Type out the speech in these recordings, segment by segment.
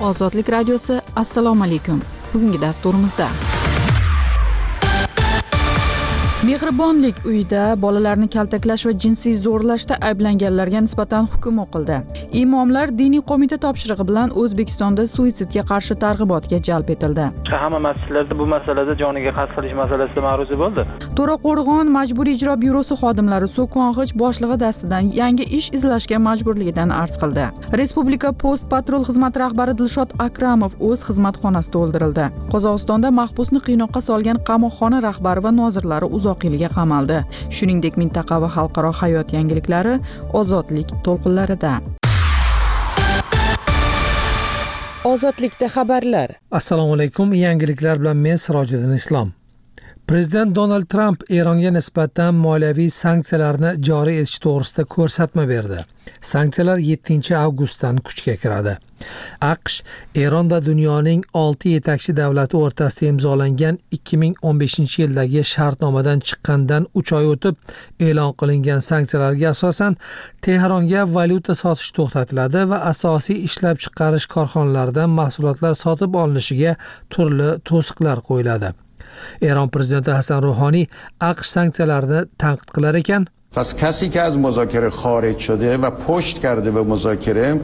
Ozodlik radiosi, assalomu alaykum. Bugungi dasturimizda Mehribonlik uyida bolalarni kaltaklash va jinsiy zo'rlashda ayblanganlarga nisbatan hukm o'qildi. Imomlar diniy qo'mita topshirig'i bilan O'zbekistonda suitsidga qarshi targ'ibotga jalb etildi. Hamma masjidlarda bu masalada joniga qasd qilish masalasida ma'ruza bo'ldi. To'raqo'rg'on majburiy ijro byurosi xodimlari So'kong'ich boshlig'i dastidan yangi ish izlashga majburligidan arz qildi. Respublika post patrul xizmati rahbari Dilshod Akramov o'z xizmat xonasida o'ldirildi. Qozog'istonda mahbusni qiynoqqa solgan qamoqxona rahbari va nozirlari uzoq yilga qamaldi. Shuningdek, mintaqa va xalqaro hayot yangiliklari Ozodlik to'lqinlarida. Ozodlikda xabarlar. Assalomu alaykum. Yangiliklar bilan men Sirojiddin Islom. Prezident Donald Trump Eronga nisbatan moliyaviy sanksiyalarni joriy etish to'g'risida ko'rsatma berdi. Sanksiyalar 7-avgustdan kuchga kiradi. AQSh Eron va dunyoning 6 yetakchi davlati o'rtasida imzolangan 2015-yildagi shartnomadan chiqqandan 3 oy o'tib e'lon qilingan sanksiyalarga asosan Tehronga valyuta sotish to'xtatiladi va asosiy ishlab chiqarish korxonalaridan mahsulotlar sotib olinishiga turli to'siqlar qo'yiladi. Eron prezidenti Hasan Ruhoniy AQSh sanksiyalarini tanqid qilar ekan. پس کسی که از مذاکره خارج شده و پشت کرده به مذاکره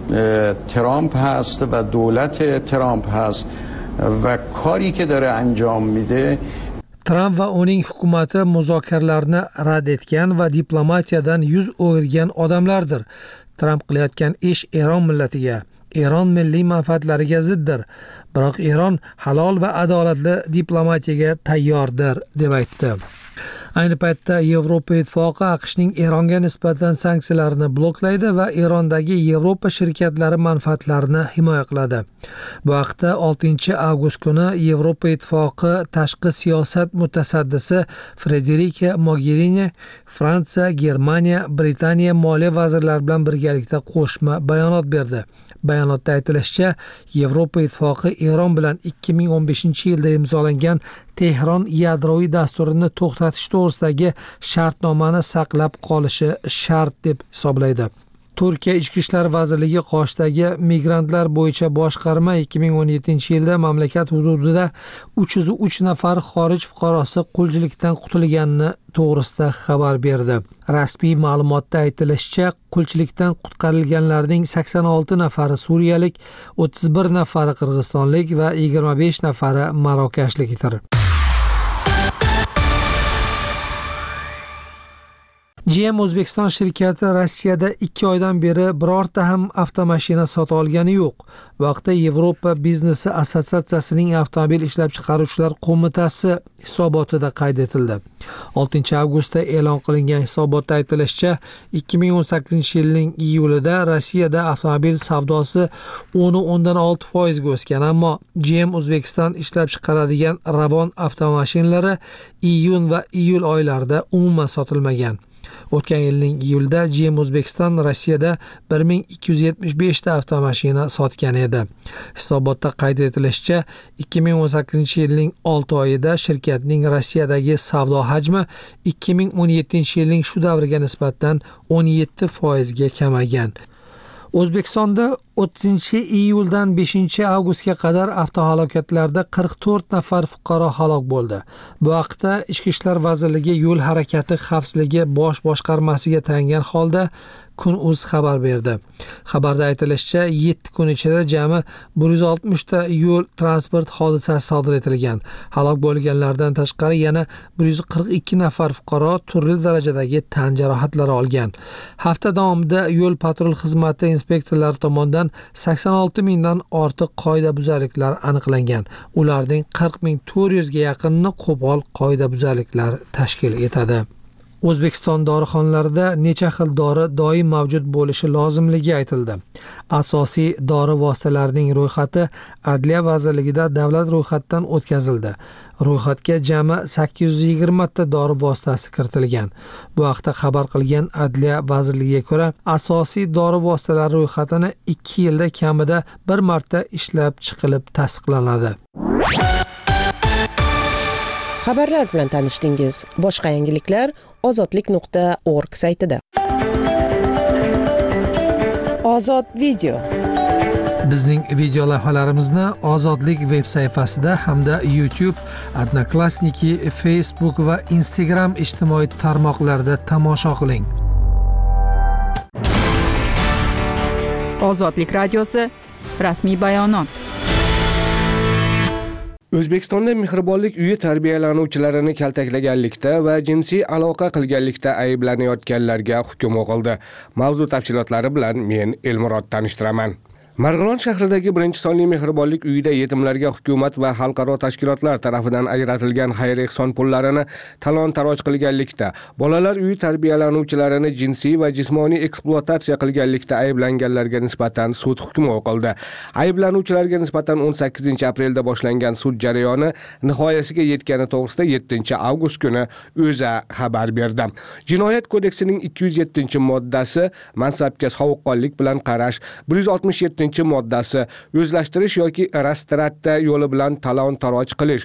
ترامپ هست و دولت ترامپ هست و کاری که داره انجام میده Trump va uning hukumati muzokaralarni rad etgan va diplomatiyadan yuz o'girgan odamlardir. Trump qilayotgan ish Eron millatiga, Eron milliy manfaatlariga ziddir. Biroq Eron halol va adolatli diplomatiyaga tayyordir, deb aytdi. Ayni paytda Yevropa ittifoqi AQShning Eronga nisbatan sanksiyalarini bloklaydi va Erondagi Yevropa shirkatlari manfaatlarini himoya qiladi. Bu haqda 6-avgust kuni Yevropa ittifoqi tashqi siyosat mutasaddisi Federica Mogherini Fransiya, Germaniya, Britaniya moliya vazirlari bilan birgalikda qo'shma bayonot berdi. Bayonotda aytilishicha, Yevropa ittifoqi Eron bilan 2015-yilda imzolangan Tehron yadroviy dasturini to'xtatish to'g'risidagi shartnomani saqlab qolishi shart deb hisoblaydi. Turkiya Ichki ishlar vazirligi qoshidagi migrantlar bo'yicha boshqarma 2017-yilda mamlakat hududida 303 nafar xorij fuqarosi qulchilikdan qutulganini to'g'risida xabar berdi. Rasmiy ma'lumotda aytilishicha, qulchilikdan qutqarilganlarning 86 nafari suriyalik, 31 nafari qirg'izistonlik va 25 nafari marokashlikdir. GM O'zbekiston shirkati Rossiyada 2 oydan beri birorta ham avtomashina sota olgani yo'q. Bu haqda Yevropa biznesi assotsiatsiyasining avtomobil ishlab chiqaruvchilar qo'mitasi hisobotida qayd etildi. 6-avgustda e'lon qilingan hisobotda aytilishicha, 2018-yilning iyulida Rossiyada avtomobil savdosi 10.6% ga o'sgan, ammo GM O'zbekiston ishlab chiqaradigan Ravon avtomashinalari iyun va iyul oylarida umuman sotilmagan. O'tgan yilning iyulida GM O'zbekiston Rossiyada 1275 ta avtomashina sotgan edi. Hisobotda qayd etilishicha, 2018-yilning 6 oyida shirkatning Rossiyadagi savdo hajmi 2017-yilning shu davriga nisbatan 17% ga kamaygan. O'zbekistonda 30-iyuldan 5-avgustga qadar avtohalokatlarda 44 nafar fuqaro halok bo'ldi. Bu haqda Ichki ishlar vazirligi yo'l harakati xavfsizligi bosh boshqarmasiga tayangan holda Kun.uz xabar berdi. Xabarda aytilishicha, 7 kun ichida jami 160 ta yo'l transport hodisasi sodir etilgan. Halok bo'lganlardan tashqari yana 142 nafar fuqaro turli darajadagi tan jarohatlari olgan. Hafta davomida yo'l patrul xizmati inspektorlari tomonidan 86 mingdan ortiq qoidabuzarliklar aniqlangan. Ularning 40.400 ga yaqinini qo'pol qoidabuzarliklar tashkil etadi. O'zbekiston dorixonalarida necha xil dori doim mavjud bo'lishi lozimligi aytildi. Asosiy dori vositalarining ro'yxati Adliya vazirligida davlat ro'yxatidan o'tkazildi. Ro'yxatga jami 820 ta dori vositasi kiritilgan. Bu haqda xabar qilgan Adliya vazirligiga ko'ra, asosiy dori vositalari ro'yxatini 2 yilda kamida 1 marta ishlab chiqilib tasdiqlanadi. Xabarlar bilan tanishdingiz. Boshqa yangiliklar ozodlik.org saytida. Ozod video. Bizning video lavhalarimizni Ozodlik veb sayfasida hamda YouTube, Odnoklassniki, Facebook va Instagram ijtimoiy tarmoqlarida tomosha qiling. Ozodlik radiosi rasmiy bayonot. O'zbekistonda mehribonlik uyi tarbiyalanuvchilarini kaltaklaganlikda va jinsiy aloqa qilganlikda ayblanayotganlarga hukm o'qildi. Mavzu tafsilotlari bilan men Elmurod tanishtiraman. Marg'ilon shahridagi 1-sonli mehribonlik uyida yetimlarga hukumat va xalqaro tashkilotlar tomonidan ajratilgan xayr-ehson pullarini talon-taroj qilganlikda, bolalar uyi tarbiyalanuvchilarini jinsiy va jismoniy ekspluatatsiya qilganlikda ayblanganlarga nisbatan sud hukmi o'qildi. Ayblanuvchilarga nisbatan 18-aprelda boshlangan sud jarayoni nihoyasiga yetgani to'g'risida 7-avgust kuni O'zA xabar berdi. Jinoyat kodeksining 207-moddasi mansabga sovuqqonlik bilan qarash, 167-moddasi o'zlashtirish yoki rastratta yo'li bilan talon-taroj qilish,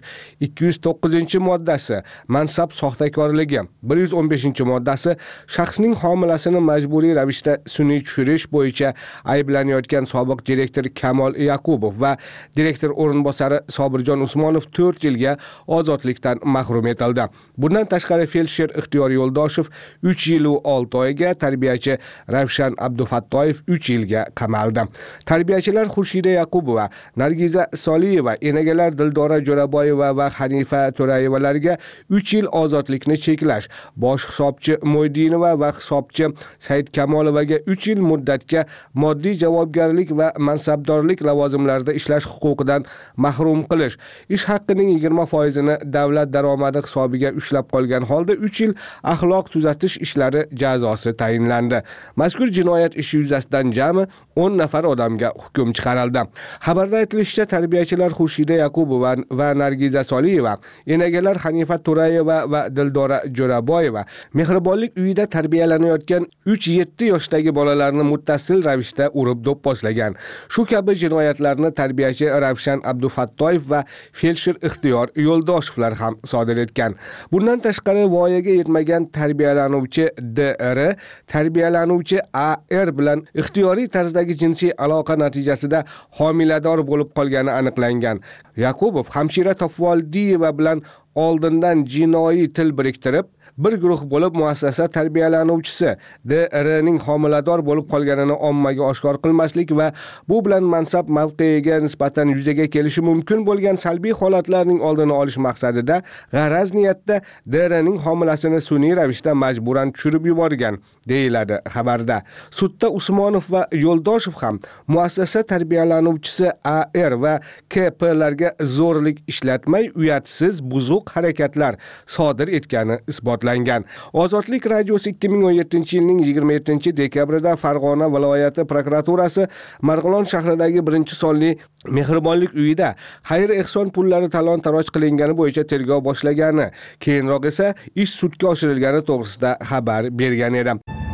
209-moddasi mansab soxtakorligi, 115-moddasi shaxsning homilasini majburiy ravishda sun'iy tushirish bo'yicha ayblanayotgan sobiq direktor Kamol Yaqubov va direktor o'rinbosari Sobirjon Usmonov 4 yilga ozodlikdan mahrum etildi. Bundan tashqari feldsher Ixtiyor Yo'ldoshev 3 yil va 6 oyga, tarbiyachi Ravshan Abdufattoyev 3 yilga qamaldi. Tarbiyachilar Xurshida Yaqubova, Nargiza Soliyeva, enagalar Dildora Jo'raboyeva va Hanifa To'rayevalarga 3 yil ozodlikni cheklash, bosh hisobchi Mo'ydinova va hisobchi Said Kamolovaga 3 yil muddatga moddiy javobgarlik va mansabdorlik lavozimlarida ishlash huquqidan mahrum qilish, ish haqqining 20% davlat daromadi hisobiga ushlab qolgan holda 3 yil axloq tuzatish ishlari jazosi tayinlandi. Mazkur jinoyat ishi yuzasidan jami 10 nafar odamga hukm chiqarildi. Xabarda aytilishicha, tarbiyachilar Xurshida Yaqubova va Nargiza Soliyeva, enagalar Hanifa To'rayeva va Dildora Jo'raboyeva mehribonlik uyida tarbiyalanayotgan 3-7 yoshdagi bolalarni muttasil ravishda urib do'pposlagan. Shu kabi jinoyatlarni tarbiyachi Ravshan Abdufattoyev va feldsher Ixtiyor Yo'ldoshevlar ham sodir etgan. Bundan tashqari voyaga yetmagan tarbiyalanuvchi DR tarbiyalanuvchi AR bilan ixtiyoriy tarzdagi jinsiy aloqa natijasida homilador bo'lib qolgani aniqlangan. Yaqubov hamshira Topvoldiyeva bilan oldindan jinoiy til biriktirib, bir guruh bo'lib muassasa tarbiyalanuvchisi DRning homilador bo'lib qolganini ommaga oshkor qilmaslik va bu bilan mansab mavqeiga nisbatan yuzaga kelishi mumkin bo'lgan salbiy holatlarning oldini olish maqsadida g'araz niyatda DRning homilasini sun'iy ravishda majburan tushirib yuborgan, deyiladi xabarda. Sudda Usmonov va Yo'ldoshev ham muassasa tarbiyalanuvchisi AR va KPlarga zo'rlik ishlatmay uyatsiz buzuq harakatlar sodir etgani isbotlangan. Ozodlik radiosi 2017-yilning 27-dekabrida Farg'ona viloyati prokuraturasi Marg'ilon shahridagi 1-sonli mehribonlik uyida xayr-ehson pullari talon-taroj qilingani bo'yicha tergov boshlagani, keyinroq esa ish sudga oshirilgani to'g'risida xabar bergan edi.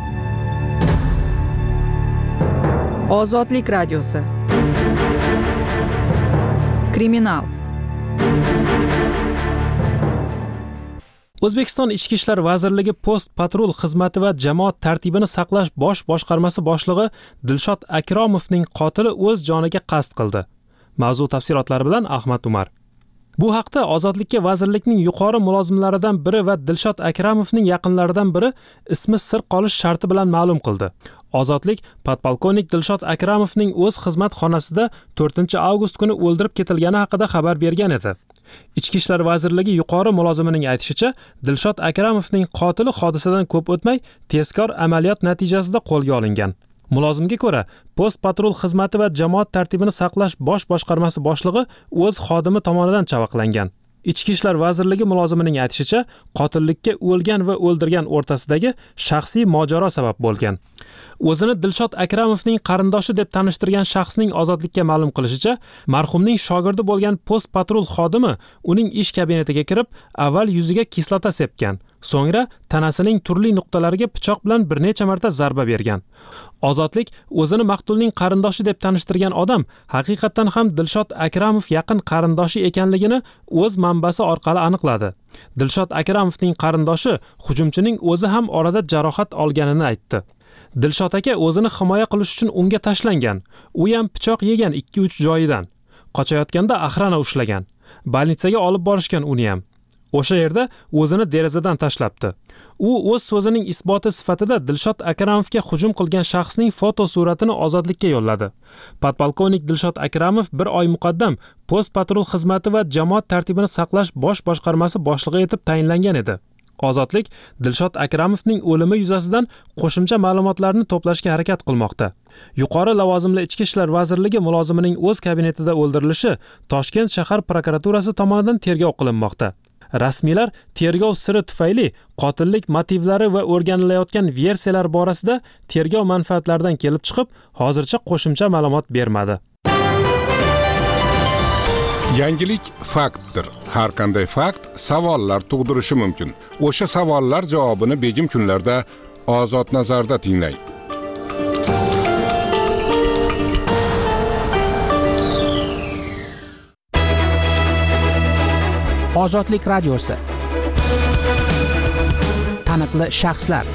Ozodlik radiosi. Kriminal. O'zbekiston Ichki ishlar vazirligi post patrul xizmati va jamoat tartibini saqlash bosh boshqarmasi boshlig'i Dilshod Akromovning qotili o'z joniga qasd qildi. Mavzu tafsilotlari bilan Ahmad Umar. Bu haqda Ozodlikka vazirlikning yuqori mulozimlaridan biri va Dilshod Akramovning yaqinlaridan biri ismi sir qolish sharti bilan ma'lum qildi. Ozodlik podpolkovnik Dilshod Akramovning o'z xizmat xonasida 4-avgust kuni o'ldirib ketilgani haqida xabar bergan edi. Ichki ishlar vazirligi yuqori mulozimining aytishicha, Dilshod Akramovning qotili hodisadan ko'p o'tmay tezkor amaliyot natijasida qo'lga olingan. Mulozimga ko'ra, post patrul xizmati va jamoat tartibini saqlash bosh boshqarmasi boshlig'i o'z xodimi tomonidan chavaqlangan. Ichki ishlar vazirligi mulozimining aytishicha, qotillikka o'lgan va o'ldirgan o'rtasidagi shaxsiy mojaro sabab bo'lgan. O'zini Dilshod Akramovning qarindoshi deb tanishtirgan shaxsning Ozodlikka ma'lum qilishicha, marhumning shogirdi bo'lgan post patrul xodimi uning ish kabinetiga kirib, avval yuziga kislota sepgan, so'ngra tanasining turli nuqtalariga pichoq bilan bir necha marta zarba bergan. Ozodlik o'zini maqtulning qarindoshi deb tanishtirgan odam haqiqatan ham Dilshod Akramov yaqin qarindoshi ekanligini o'z manbasi orqali aniqladi. Dilshod Akramovning qarindoshi hujumchining o'zi ham orada jarohat olganini aytdi. Dilshod aka o'zini himoya qilish uchun unga tashlangan. U ham pichoq yegan 2-3 joyidan. Qochayotganda охрана ushlagan. Больницаga olib borishgan uni ham. O'sha yerda o'zini derazadan tashlabdi. U o'z so'zining isboti sifatida Dilshod Akramovga hujum qilgan shaxsning fotosuratini ozodlikka yo'lladi. Podpolkovnik Dilshod Akramov 1 oy muqaddam post patrul xizmati va jamoat tartibini saqlash bosh boshqarmasi boshlig'i etib tayinlangan edi. Ozodlik Dilshod Akramovning o'limi yuzasidan qo'shimcha ma'lumotlarni to'plashga harakat qilmoqda. Yuqori lavozimli Ichki ishlar vazirligi mulozimining o'z kabinetida o'ldirilishi Toshkent shahar prokuraturasi tomonidan tergov qilinmoqda. Rasmiylar tergov siri tufayli qotillik motivlari va o'rganilayotgan versiyalar borasida tergov manfaatlaridan kelib chiqib, hozircha qo'shimcha ma'lumot bermadi. Yangilik faktdir. Har qanday fakt savollar tug'dirishi mumkin. O'sha savollar javobini begim kunlarda Ozod nazarda tinglang. Ozodlik radiosi. Taniqli shaxslar.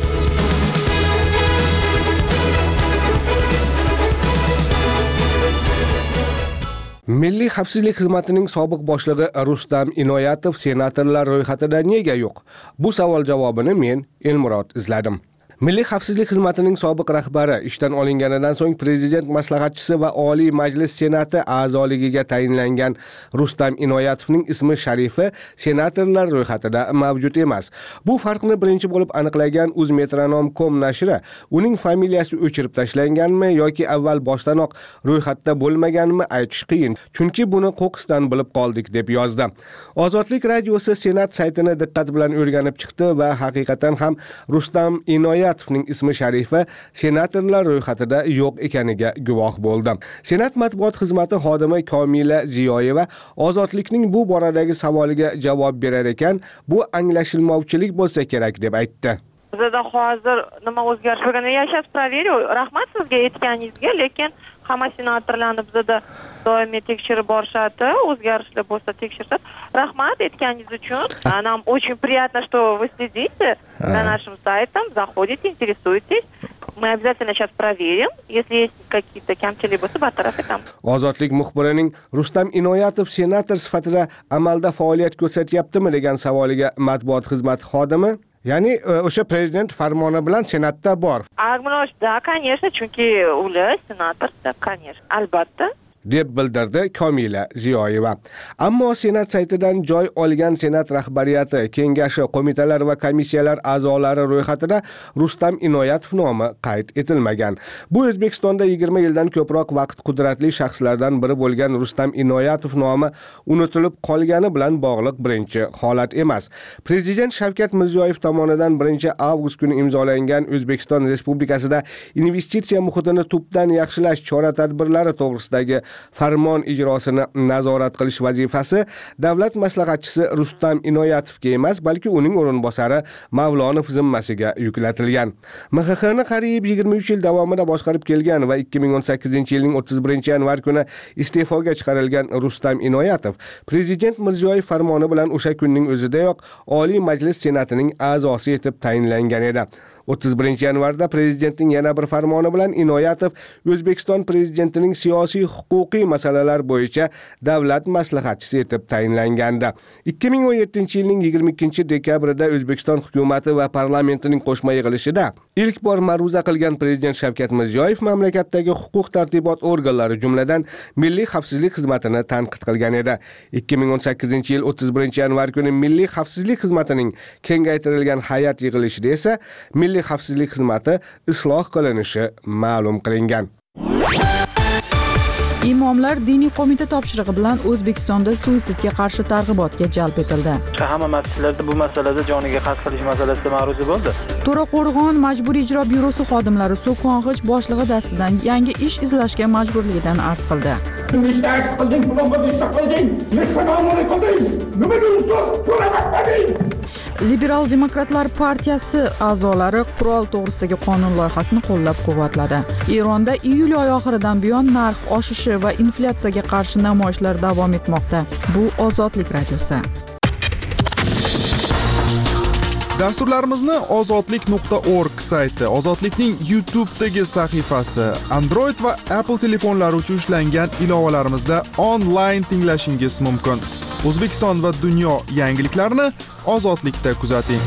Milliy xavfsizlik xizmatining sobiq boshlig'i Rustam Inoyatov senatorlar ro'yxatida nega yo'q? Bu savol javobini men Elmurod izladim. Milliy xavfsizlik xizmatining sobiq rahbari ishdan olinganidan so'ng prezident maslahatchisi va Oliy Majlis Senati a'zoligiga tayinlangan Rustam Inoyatovning ismi sharifi senatorlar ro'yxatida mavjud emas. Bu farqni birinchi bo'lib aniqlagan Uzmetronom.com nashri uning familiyasi o'chirib tashlanganmi yoki avval boshdanoq ro'yxatda bo'lmaganmi aytish qiyin. Chunki buni qo'qqisdan bilib qoldik deb yozdi. Ozodlik radiosi Senat saytini diqqat bilan o'rganib chiqdi va haqiqatan ham Rustam Inoyatovning ismi sharifi senatorlar ro'yxatida yo'q ekaniga guvoh bo'ldi. Senat matbuot xizmati xodimi Komila Ziyoyeva Ozodlikning bu boradagi savoliga javob berar ekan, bu anglashilmovchilik bo'lsa kerak deb aytdi. Bizda hozir nima o'zgarish bo'lganini yashab proveryu. Rahmat sizga aytganingizga, lekin hamma senatorlarni bizda doimiy tekshirib borishadi, o'zgarishlar bo'lsa tekshirishadi. Rahmat aytganingiz uchun. Нам очень приятно, что вы следите за нашим сайтом, заходите, интересуетесь. Мы обязательно сейчас проверим, если есть какие-то kamchilik bo'lsa bartaraf etamiz. Ozodlik muxbirining Rustam Inoyatov senator sifatida amalda faoliyat ko'rsatyaptimi degan savoliga matbuot xizmati xodimi ya'ni o'sha prezident farmoni bilan senatda bor. Да, конечно, chunki ular senatorda, конечно, albatta. deb bildirdi Komila Ziyoyeva. Ammo Senat saytidan joy olgan Senat rahbariyati, kengashi, qo'mitalar va komissiyalar a'zolari ro'yxatida Rustam Inoyatov nomi qayd etilmagan. Bu O'zbekistonda 20 yildan ko'proq vaqt qudratli shaxslardan biri bo'lgan Rustam Inoyatov nomi unutilib qolgani bilan bog'liq birinchi holat emas. Prezident Shavkat Mirziyoyev tomonidan 1-avgust kuni imzolangan O'zbekiston Respublikasida investitsiya muhitini tubdan yaxshilash chora-tadbirlari to'g'risidagi farmon ijrosini nazorat qilish vazifasi davlat maslahatchisi Rustam Inoyatovga emas, balki uning o'rinbosari Mavlonov zimmasiga yuklatilgan. MXXni qariyb 23 yil davomida boshqarib kelgan va 2018-yilning 31-yanvar kuni iste'foga chiqarilgan Rustam Inoyatov prezident Mirziyoyev farmoni bilan o'sha kunning o'zidayoq Oliy Majlis Senatining a'zosi etib tayinlangan edi. 31-yanvarda prezidentning yana bir farmoni bilan Inoyatov O'zbekiston prezidentining siyosiy huquqiy masalalar bo'yicha davlat maslahatchisi etib tayinlangandi. 2017-yilning 22-dekabrida O'zbekiston hukumatı va parlamentining qo'shma yig'ilishida ilk bor ma'ruza qilgan prezident Shavkat Mirziyoyev mamlakatdagi huquq tartibot organlari jumladan Milliy xavfsizlik xizmatini tanqid qilgan edi. 2018-yil 31-yanvar kuni Milliy xavfsizlik xizmatining kengaytirilgan hay'at yig'ilishida esa Milliy xavfsizlik xizmati isloh qilinishi ma'lum qilingan. Imomlar diniy qo'mita topshirig'i bilan O'zbekistonda suitsidga qarshi targ'ibotga jalb etildi. Hamma masjidlarda bu masalada joniga qasd qilish masalasida ma'ruza bo'ldi. To'raqo'rg'on majburiy ijro byurosi xodimlari So'kong'ich boshlig'i dastidan yangi ish izlashga majburligidan arz qildi. Liberal demokratlar partiyasi a'zolari qurol to'g'risidagi qonun loyihasini qo'llab-quvvatladi. Eronda iyul oyi oxiridan buyon narx oshishi va inflyatsiyaga qarshi namoyishlar davom etmoqda. Bu Ozodlik radiosi. Dasturlarimizni ozodlik.org sayti, Ozodlikning YouTube'dagi sahifasi, Android va Apple telefonlari uchun ishlangan ilovalarimizda onlayn tinglashingiz mumkin. O'zbekiston va dunyo yangiliklarini Ozodlikda kuzating.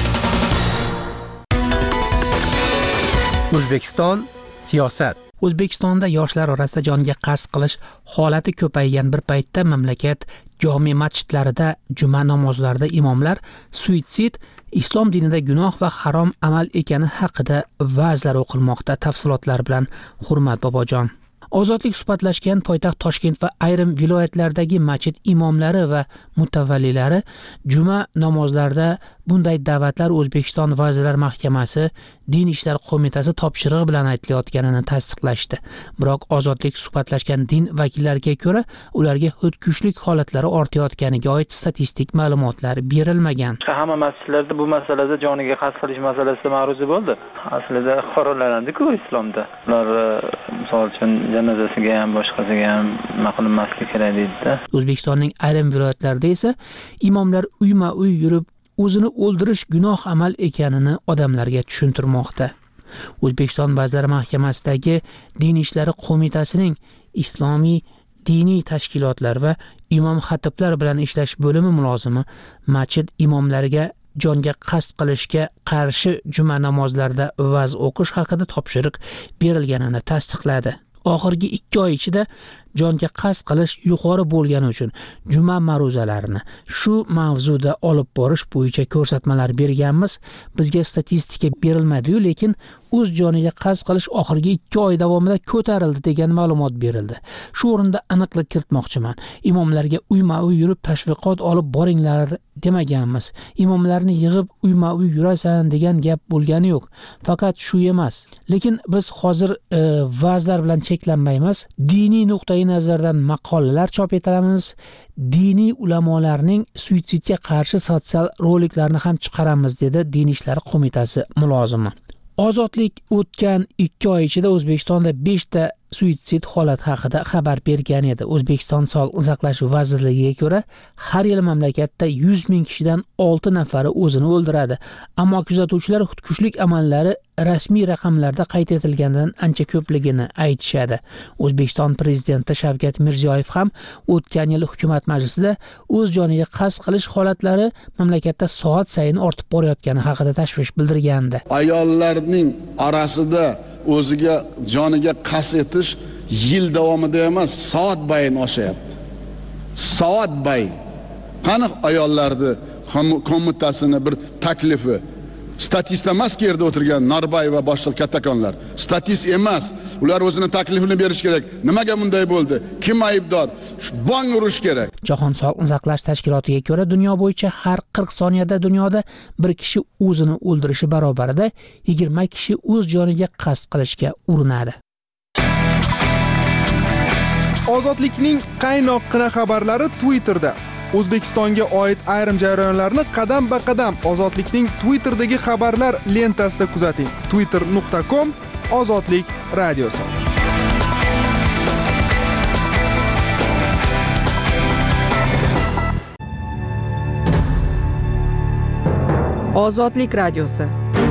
O'zbekiston siyosat. O'zbekistonda yoshlar orasida jonga qasd qilish holati ko'paygan bir paytda mamlakat jome masjidlarida juma namozlarida imomlar suitsid islom dinida gunoh va harom amal ekani haqida va'zlar o'qilmoqda. Tafsilotlar bilan Hurmat Bobojon. Ozodlik suhbatlashgan poytaxt Toshkent va ayrim viloyatlardagi masjid imomlari va mutavvallilari juma namozlarida bunday da'vatlar O'zbekiston Vazirlar Mahkamasi Din ishlar qo'mitasi topshirig'i bilan aytilayotganini tasdiqlashdi. Biroq ozodlik suhbatlashgan din vakillariga ko'ra, ularga xudkushlik holatlari ortayotganiga oid statistik ma'lumotlar berilmagan. Hamma masjidlarda bu masalada joniga qasd qilish masalasida ma'ruza bo'ldi. Aslida qoralanadi-ku islomda. Ular misol uchun janozasiga ham boshqasiga ham maqlinmaslik kerak deydi-da. O'zbekistonning ayrim viloyatlarida esa imomlar uyma-uy yurib o'zini o'ldirish gunoh amal ekanini odamlarga tushuntirmoqda. O'zbekiston Vazirlar Mahkamasidagi Din ishlari qo'mitasining islomiy diniy tashkilotlar va imom xatiblar bilan ishlash bo'limi mulozimi masjid imomlariga jonga qasd qilishga qarshi juma namozlarida va'z o'qish haqida topshiriq berilganini tasdiqladi. Oxirgi 2 oy ichida jonga qasd qilish yuqori bo'lgani uchun juma ma'ruzalarini shu mavzuda olib borish bo'yicha ko'rsatmalar berganmiz. Bizga statistika berilmadi-yu, lekin o'z joniga qasd qilish oxirgi 2 oy davomida ko'tarildi degan ma'lumot berildi. Shu o'rinda aniqlik kiritmoqchiman. Imomlarga uyma-uy yurib tashviqot olib boringlar demaganmiz. Imomlarni yig'ib uyma-uy yurasan degan gap bo'lgani yo'q. Faqat shu emas. Lekin biz hozir va'zlar bilan cheklanmaymiz. Diniy nuqtai nazardan maqolalar chop etamiz. Diniy ulamolarning suitsidga qarshi sotsial roliklarni ham chiqaramiz, dedi Din ishlari qo'mitasi mulozimi. Ozodlik o'tgan 2 oy ichida O'zbekistonda 5 ta suitsid holat haqida xabar bergan edi. O'zbekiston Sog'liqni saqlash vazirligiga ko'ra, har yil mamlakatda 100 ming kishidan 6 nafari o'zini o'ldiradi. Ammo kuzatuvchilar xudkushlik amallari rasmiy raqamlarda qayd etilgandan ancha ko'pligini aytishadi. O'zbekiston prezidenti Shavkat Mirziyoyev ham o'tgan yil hukumat majlisida o'z joniga qasd qilish holatlari mamlakatda soat sayin ortib borayotgani haqida tashvish bildirgandi. Ayollarning orasida o'ziga joniga qasd etish yil davomida emas, soat bayin oshyapti. Soat bayin. Qani ayollarni qo'mitasini bir taklifi statist emas ki yerda o'tirgan Narbay va boshqa kattakonlar. Statist emas. Ular o'zini taklifini berish kerak. Nimaga bunday bo'ldi? Kim aybdor? Bong urish kerak. Jahon Sog'liqni saqlash tashkilotiga ko'ra, dunyo bo'yicha har 40 soniyada dunyoda bir kishi o'zini o'ldirishi barobarida 20 kishi o'z joniga qasd qilishga urinadi. Ozodlikning qaynoqqina xabarlari Twitterda. O'zbekistonga oid ayrim jarayonlarni qadam-ba-qadam Ozodlikning Twitterdagi xabarlar lentasida kuzating. twitter.com Ozodlik radiosi. Ozodlik radiosi.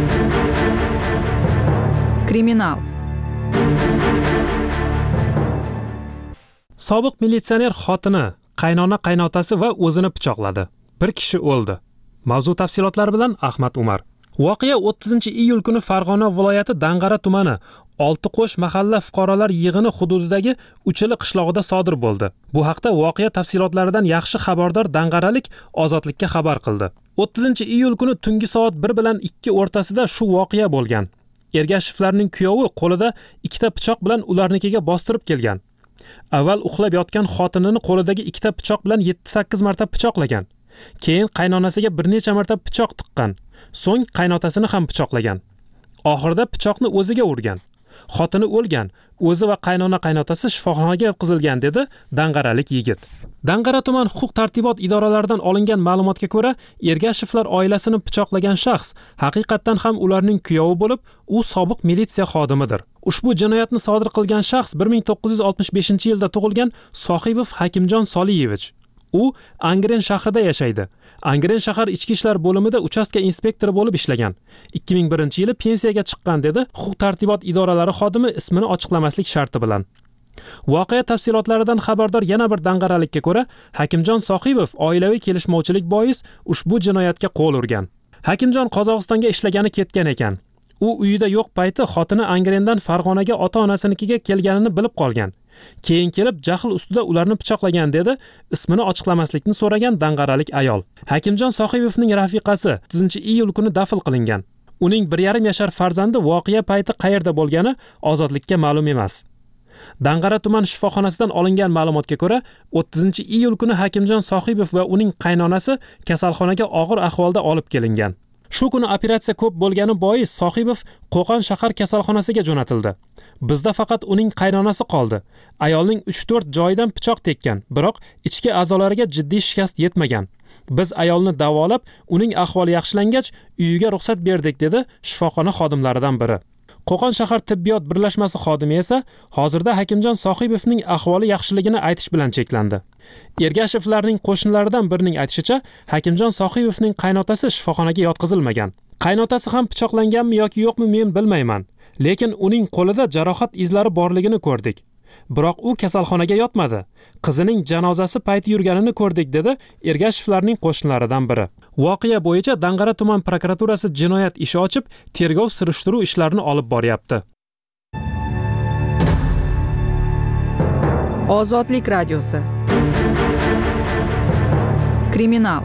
Kriminal. Sobiq militsioner xotini, qaynona-qaynotasi va o'zini pichoqladi. Bir kishi o'ldi. Mavzu tafsilotlari bilan Ahmad Umar. Voqea 30-iyul kuni Farg'ona viloyati Dang'ara tumani Oltiqo'sh mahalla fuqarolar yig'ini hududidagi Uchili qishlog'ida sodir bo'ldi. Bu haqda voqea tafsilotlaridan yaxshi xabardor Dang'aralik Ozodlikka xabar qildi. 30-iyul kuni tungi soat 1 bilan 2 o'rtasida shu voqea bo'lgan. Ergashevlarning kuyovi qo'lida 2 ta pichoq bilan ularnikiga bostirib kelgan. Avval uxlab yotgan xotinini qo'lidagi 2 ta pichoq bilan 7-8 marta pichoqlagan. Keyin qaynonasiga bir necha marta pichoq tiqqan. So'ng qaynotasini ham pichoqlagan. Oxirida pichoqni o'ziga urgan. Xotini o'lgan, o'zi va qaynona-qaynotasi shifoxonaga yotqizilgan, dedi Dang'aralik yigit. Dang'ara tuman huquq-tartibot idoralaridan olingan ma'lumotga ko'ra, Ergashevlar oilasini pichoqlagan shaxs haqiqatan ham ularning kuyovi bo'lib, u sobiq militsiya xodimidir. Ushbu jinoyatni sodir qilgan shaxs 1965-yilda tug'ilgan Sohibov Hakimjon Soliyevich. U Angren shahrida yashaydi. Angren shahar ichki ishlar bo'limida uchastka inspektori bo'lib ishlagan. 2001-yili pensiyaga chiqqan dedi huquq-tartibot idoralari xodimi ismini ochiqlamaslik sharti bilan. Voqea tafsilotlaridan xabardor yana bir dang'aralikka ko'ra, Hakimjon Sohibov oilaviy kelishmovchilik bois ushbu jinoyatga qo'l urgan. Hakimjon Qozog'istonga ishlagani ketgan ekan. U uyida yo'q payti xotini Angrendan Farg'onaga ota-onasinikiga kelganini bilib qolgan. Keyin kelib jahl ustida ularni pichoqlagan dedi ismini ochiqlamaslikni so'ragan dang'aralik ayol. Hakimjon Sohibovning rafiqasi 30-iyul kuni dafn qilingan. Uning 1,5 yashar farzandi voqea payti qayerda bo'lgani ozodlikka ma'lum emas. Dang'ara tuman shifoxonasidan olingan ma'lumotga ko'ra, 30-iyul kuni Hakimjon Sohibov va uning qaynonasi kasalxonaga og'ir ahvolda olib kelingan. Shu kuni operatsiya ko'p bo'lgani bois Sohibov Qo'qon shahar kasalxonasiga jo'natildi. Bizda faqat uning qaynonasi qoldi. Ayolning 3-4 joyidan pichoq tekkan, biroq ichki a'zolariga jiddiy shikast yetmagan. Biz ayolni davolab, uning ahvoli yaxshilangach, uyiga ruxsat berdik dedi shifoxona xodimlaridan biri. Qo'qon shahar tibbiyot birlashmasi xodimi esa hozirda Hakimjon Sohibovning ahvoli yaxshiligini aytish bilan cheklandi. Ergashevlarning qo'shnilaridan birining aytishicha, Hakimjon Sohibovning qaynotasi shifoxonaga yotqizilmagan. Qaynotasi ham pichoqlanganmi yoki yo'qmi men bilmayman, lekin uning qo'lida jarohat izlari borligini ko'rdik. Biroq u kasalxonaga yotmadi. Qizining janozasi payti yurganini ko'rdik dedi Ergashevlarning qo'shnilaridan biri. Voqea bo'yicha Dang'ara tuman prokuraturasi jinoyat ishi ochib, tergov surishtiruv ishlarini olib boryapti. Ozodlik radiosi. Kriminal.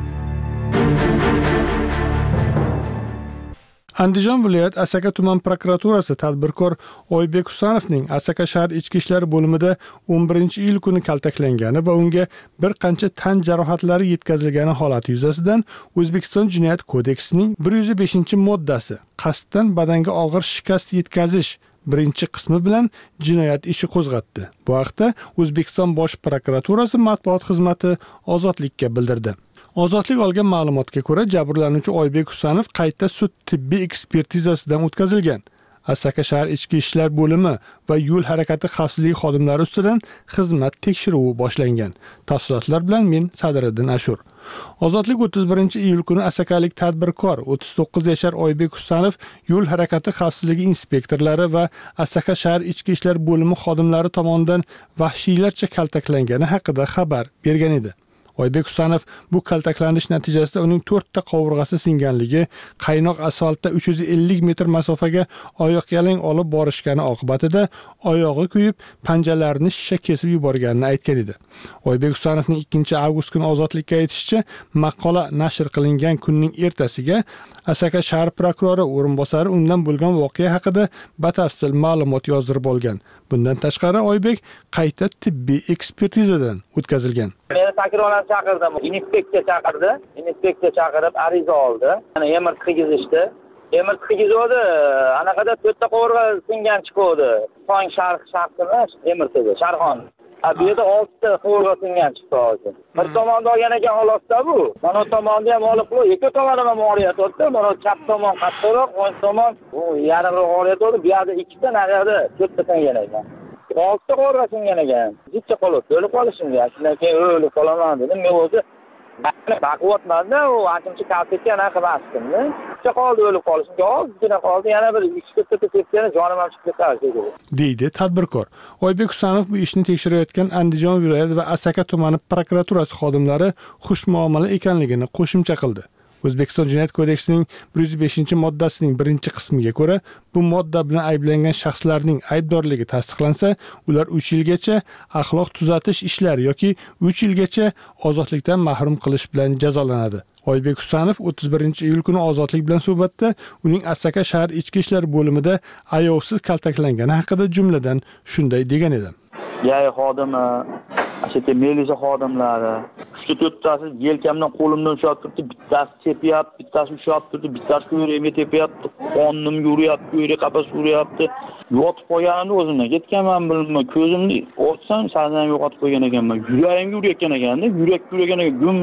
Andijon viloyat Asaka tuman prokuraturasi tadbirkor Oybek Husanovning Asaka shahar ichki ishlar bo'limida 11-iyul kuni kaltaklangani va unga bir qancha tan jarohatlari yetkazilgani holati yuzasidan O'zbekiston Jinoyat kodeksining 105-moddasi qasddan badanga og'ir shikast yetkazish birinchi qismi bilan jinoyat ishi qo'zg'atdi. Bu haqda O'zbekiston Bosh prokuraturasi matbuot xizmati Ozodlikka bildirdi. Ozodlik olgan ma'lumotga ko'ra, jabrlanuvchi Oybek Husanov qayta sud tibbiy ekspertizasidan o'tkazilgan. Asaka shahar ichki ishlar bo'limi va yo'l harakati xavfsizligi xodimlari ustidan xizmat tekshiruvi boshlangan. Tafsilotlar bilan men Sadiriddin Ashur. Ozodlik 31-iyul kuni asakalik tadbirkor 39 yashar Oybek Husanov yo'l harakati xavfsizligi inspektorlari va Asaka shahar ichki ishlar bo'limi xodimlari tomonidan vahshiylarcha kaltaklangani haqida xabar bergan edi. Oybek Husanov bu kaltaklanish natijasida uning 4 ta qovurg'asi singanligi, qaynoq asfaltda 350 metr masofaga oyoq yalang olib borishgani oqibatida oyog'i kuyib, panjalarini shisha kesib yuborganini aytgan edi. Oybek Husanovning 2-avgust kuni Ozodlikka aytishicha, maqola nashr qilingan kunning ertasiga Asaka shahar prokurori o'rinbosari undan bo'lgan voqea haqida batafsil ma'lumot yozdirib olgan. Bundan tashqari Oybek qayta tibbiy ekspertizadan o'tkazilgan. Meni takrorlan chaqirdim. Inspeksiya chaqirdi. Inspeksiya chaqirib ariza oldi. Yana emir tigizishdi. Emir tigizdi. Anaqada 4 ta qovurg'a singan chiqdi. Tong shaxsini emir tigizdi. Sharxon. Bu yerda 6 ta qovurg'a singan chiqdi hozir. Bir tomonda olgan ekan xolosda bu. Mana bu tomonda ham olib qo'y. Ikki tomonda ham oriyat o'tdi. Mana chap tomon qattiqroq, o'ng tomon u yarimroq oriyat o'tdi. Bu yerda 2 ta, naryoqda 4 ta singan ekan. 6 ta qovurg'a singan ekan. Jichcha qolib, o'lib qolishimga. Shundan keyin o'lib qolaman dedim. Men o'zi baquvvatmanda u akimchi kaltakka anaqa bastimda. Jichcha qoldi, o'lib qolishimga ozgina qoldi. Yana bir 2 ta tepkani jonim ham chiqib ketdi deydi tadbirkor. Oybek Husanov bu ishni tekshirayotgan Andijon viloyati va Asaka tumani prokuraturasi xodimlari xushmuomala ekanligini qo'shimcha qildi. O'zbekiston Jinoyat kodeksining 105-moddasining 1-qismiga ko'ra, bu modda bilan ayblangan shaxslarning aybdorligi tasdiqlansa, ular 3 yilgacha axloq tuzatish ishlari yoki 3 yilgacha ozodlikdan mahrum qilish bilan jazolanadi. Oybek Husanov 31-iyul kuni Ozodlik bilan suhbatda uning Asaka shahar ichki ishlar bo'limida ayovsiz kaltaklangani haqida jumladan shunday degan edi. Yay xodimi, ashaka militsiya xodimlari 3-4tasi yelkamdan qo'limdan ushlab turibdi, bittasi tepyapti, bittasi ushlab turibdi, bittasi ko'yrimga tepyapti, qonimga uryapti, ko'yri qafas uryapti. Yotib qolganimda o'zimdan ketganman bilmay, ko'zimni ochsam sazan yo'qotib qo'ygan ekanman. Yuragimga urayotgan ekanda, yurak ekan,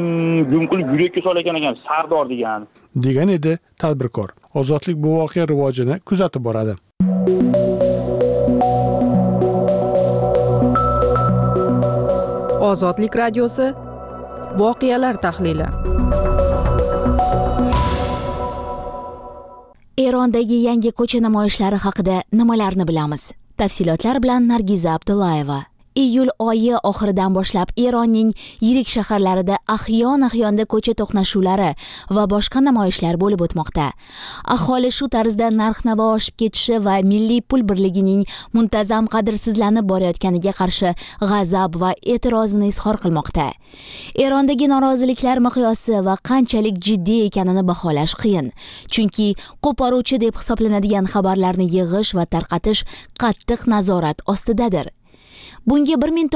gum qilib yurakka solayotgan ekan, Sardor degan edi tadbirkor. Ozodlik bu voqea rivojini kuzatib boradi. Ozodlik radiosi voqealar tahlili. Erondagi yangi ko'cha namoyishlari haqida nimalarni bilamiz? Tafsilotlar bilan Nargiza Abdullayeva. Iyul oyi oxiridan boshlab Eronning yirik shaharlarida ahyon-ahyonda ko'cha to'qnashuvlari va boshqa namoyishlar bo'lib o'tmoqda. Aholi shu tarzda narx-navo oshib ketishi va milliy pul birligining muntazam qadrsizlanib borayotganiga qarshi g'azab va e'tirozini izhor qilmoqda. Erondagi noroziliklar miqyosi va qanchalik jiddiy ekanini baholash qiyin, chunki qo'poruvchi deb hisoblanadigan xabarlarni yig'ish va tarqatish qattiq nazorat ostidadir. Bunga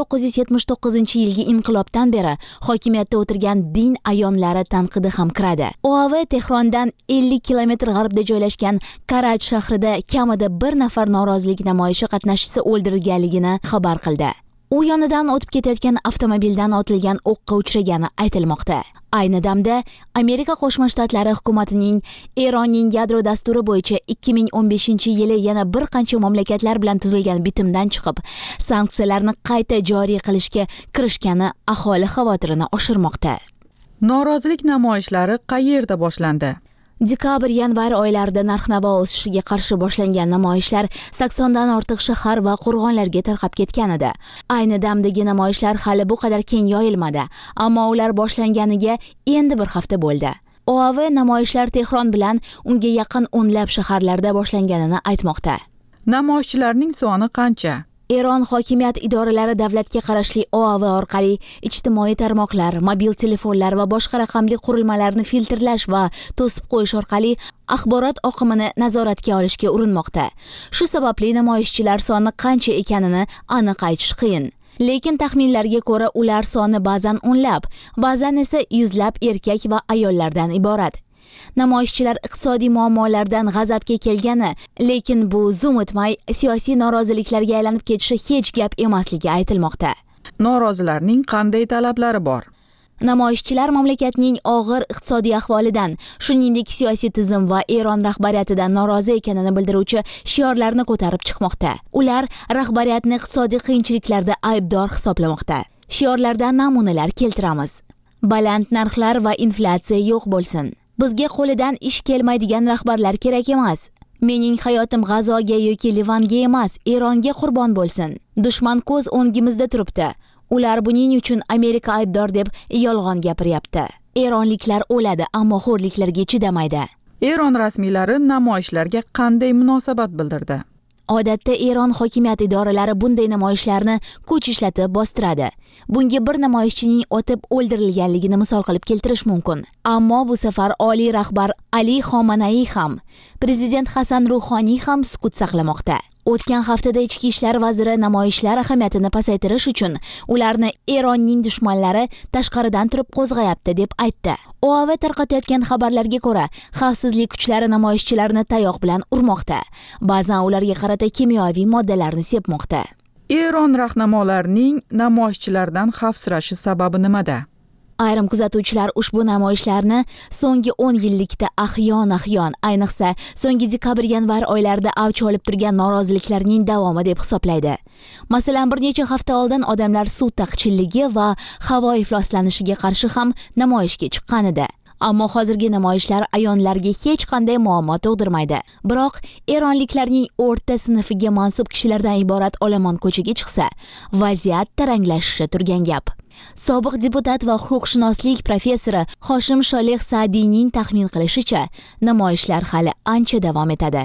1979-yilgi inqilobdan beri hokimiyatda o'tirgan din ayonlari tanqidi ham kiradi. OAV Tehrondan 50 kilometr g'arbda joylashgan Karaj shahrida kamida 1 nafar norozilik namoyishi qatnashchisi o'ldirilganligini xabar qildi. U yonidan o'tib ketayotgan avtomobildan otilgan o'qqa uchragani aytilmoqda. Ayni damda Amerika Qo'shma Shtatlari hukumatining Eronning yadro dasturi bo'yicha 2015-yili yana bir qancha mamlakatlar bilan tuzilgan bitimdan chiqib, sanksiyalarni qayta joriy qilishga kirishgani aholi xavotirini oshirmoqda. Norozilik namoyishlari qayerda boshlandi? Dekabr-yanvar oylarida narx-navo o'sishiga qarshi boshlangan namoyishlar 80 dan ortiq shahar va qo'rg'onlarga tarqab ketgan edi. Ayni damdagi namoyishlar hali bu qadar keng yoyilmadi, ammo ular boshlanganiga endi bir hafta bo'ldi. OAV namoyishlar Tehron bilan unga yaqin o'nlab shaharlarda boshlanganini aytmoqda. Namoyishchilarning soni qancha? Eron hokimiyat idoralari davlatga qarashli OAV orqali ijtimoiy tarmoqlar, mobil telefonlar va boshqa raqamli qurilmalarni filtrlash va to'sib qo'yish orqali axborot oqimini nazoratga olishga urinmoqda. Shu sababli namoyishchilar soni qancha ekanini aniq aytish qiyin. Lekin taxminlarga ko'ra ular soni ba'zan o'nlab, ba'zan esa yuzlab erkak va ayollardan iborat. Namoyishchilar iqtisodiy muammolardan g'azabga kelgani, lekin bu zum o'tmay siyosiy noroziliklarga aylanib ketishi hech gap emasligi aytilmoqda. Norozilarning qanday talablari bor? Namoyishchilar mamlakatning og'ir iqtisodiy ahvolidan, shuningdek siyosiy tizim va Eron rahbariyatidan norozi ekanini bildiruvchi shiorlarni ko'tarib chiqmoqda. Ular rahbariyatni iqtisodiy qiyinchiliklarda aybdor hisoblamoqda. Shiorlardan namunalar keltiramiz. Baland narxlar va inflyatsiya yo'q bo'lsin. Bizga qo'lidan ish kelmaydigan rahbarlar kerak emas. Mening hayotim G'azoga yoki Livanga emas, Eronga qurbon bo'lsin. Dushman ko'z o'ngimizda turibdi. Ular buning uchun Amerika aybdor deb yolg'on gapiryapti. Eronliklar o'ladi, ammo xo'rliklarga chidamaydi. Eron rasmiylari namoyishlarga qanday munosabat bildirdi? Odatda Eron hokimiyat idoralari bunday namoyishlarni kuch ishlatib bostiradi. Bunga bir namoyishchining otib o'ldirilganligini misol qilib keltirish mumkin. Ammo bu safar oliy rahbar Ali Xomanai ham, prezident Hasan Ruhoniy ham sukut saqlamoqda. O'tgan haftada ichki ishlar vaziri namoyishlar ahamiyatini pasaytirish uchun ularni Eronning dushmanlari tashqaridan turib qo'zg'ayapti deb aytdi. OAV tarqatayotgan xabarlarga ko'ra, xavfsizlik kuchlari namoyishchilarni tayoq bilan urmoqda. Ba'zan ularga qarata kimyoviy moddalarni sepmoqda. Eron rahnamolarining namoyishchilardan xavfsirashi sababi nimada? Ayrim kuzatuvchilar ushbu namoyishlarni so'nggi 10 yillikda ahyon, ayniqsa so'nggi dekabr-yanvar oylarida avj olib turgan noroziliklarning davomi deb hisoblaydi. Masalan, bir necha hafta oldin odamlar suv taqchilligi va havo ifloslanishiga qarshi ham namoyishga chiqqan edi. Ammo hozirgi namoyishlar ayonlarga hech qanday muammo tug'dirmaydi. Biroq eronliklarning o'rta sinfiga mansub kishilardan iborat olomon ko'chaga chiqsa, vaziyat taranglashishi turgan gap. Sobiq deputat va huquqshunoslik professori Hoshim Sholeh Saadiyning taxmin qilishicha, namoyishlar hali ancha davom etadi.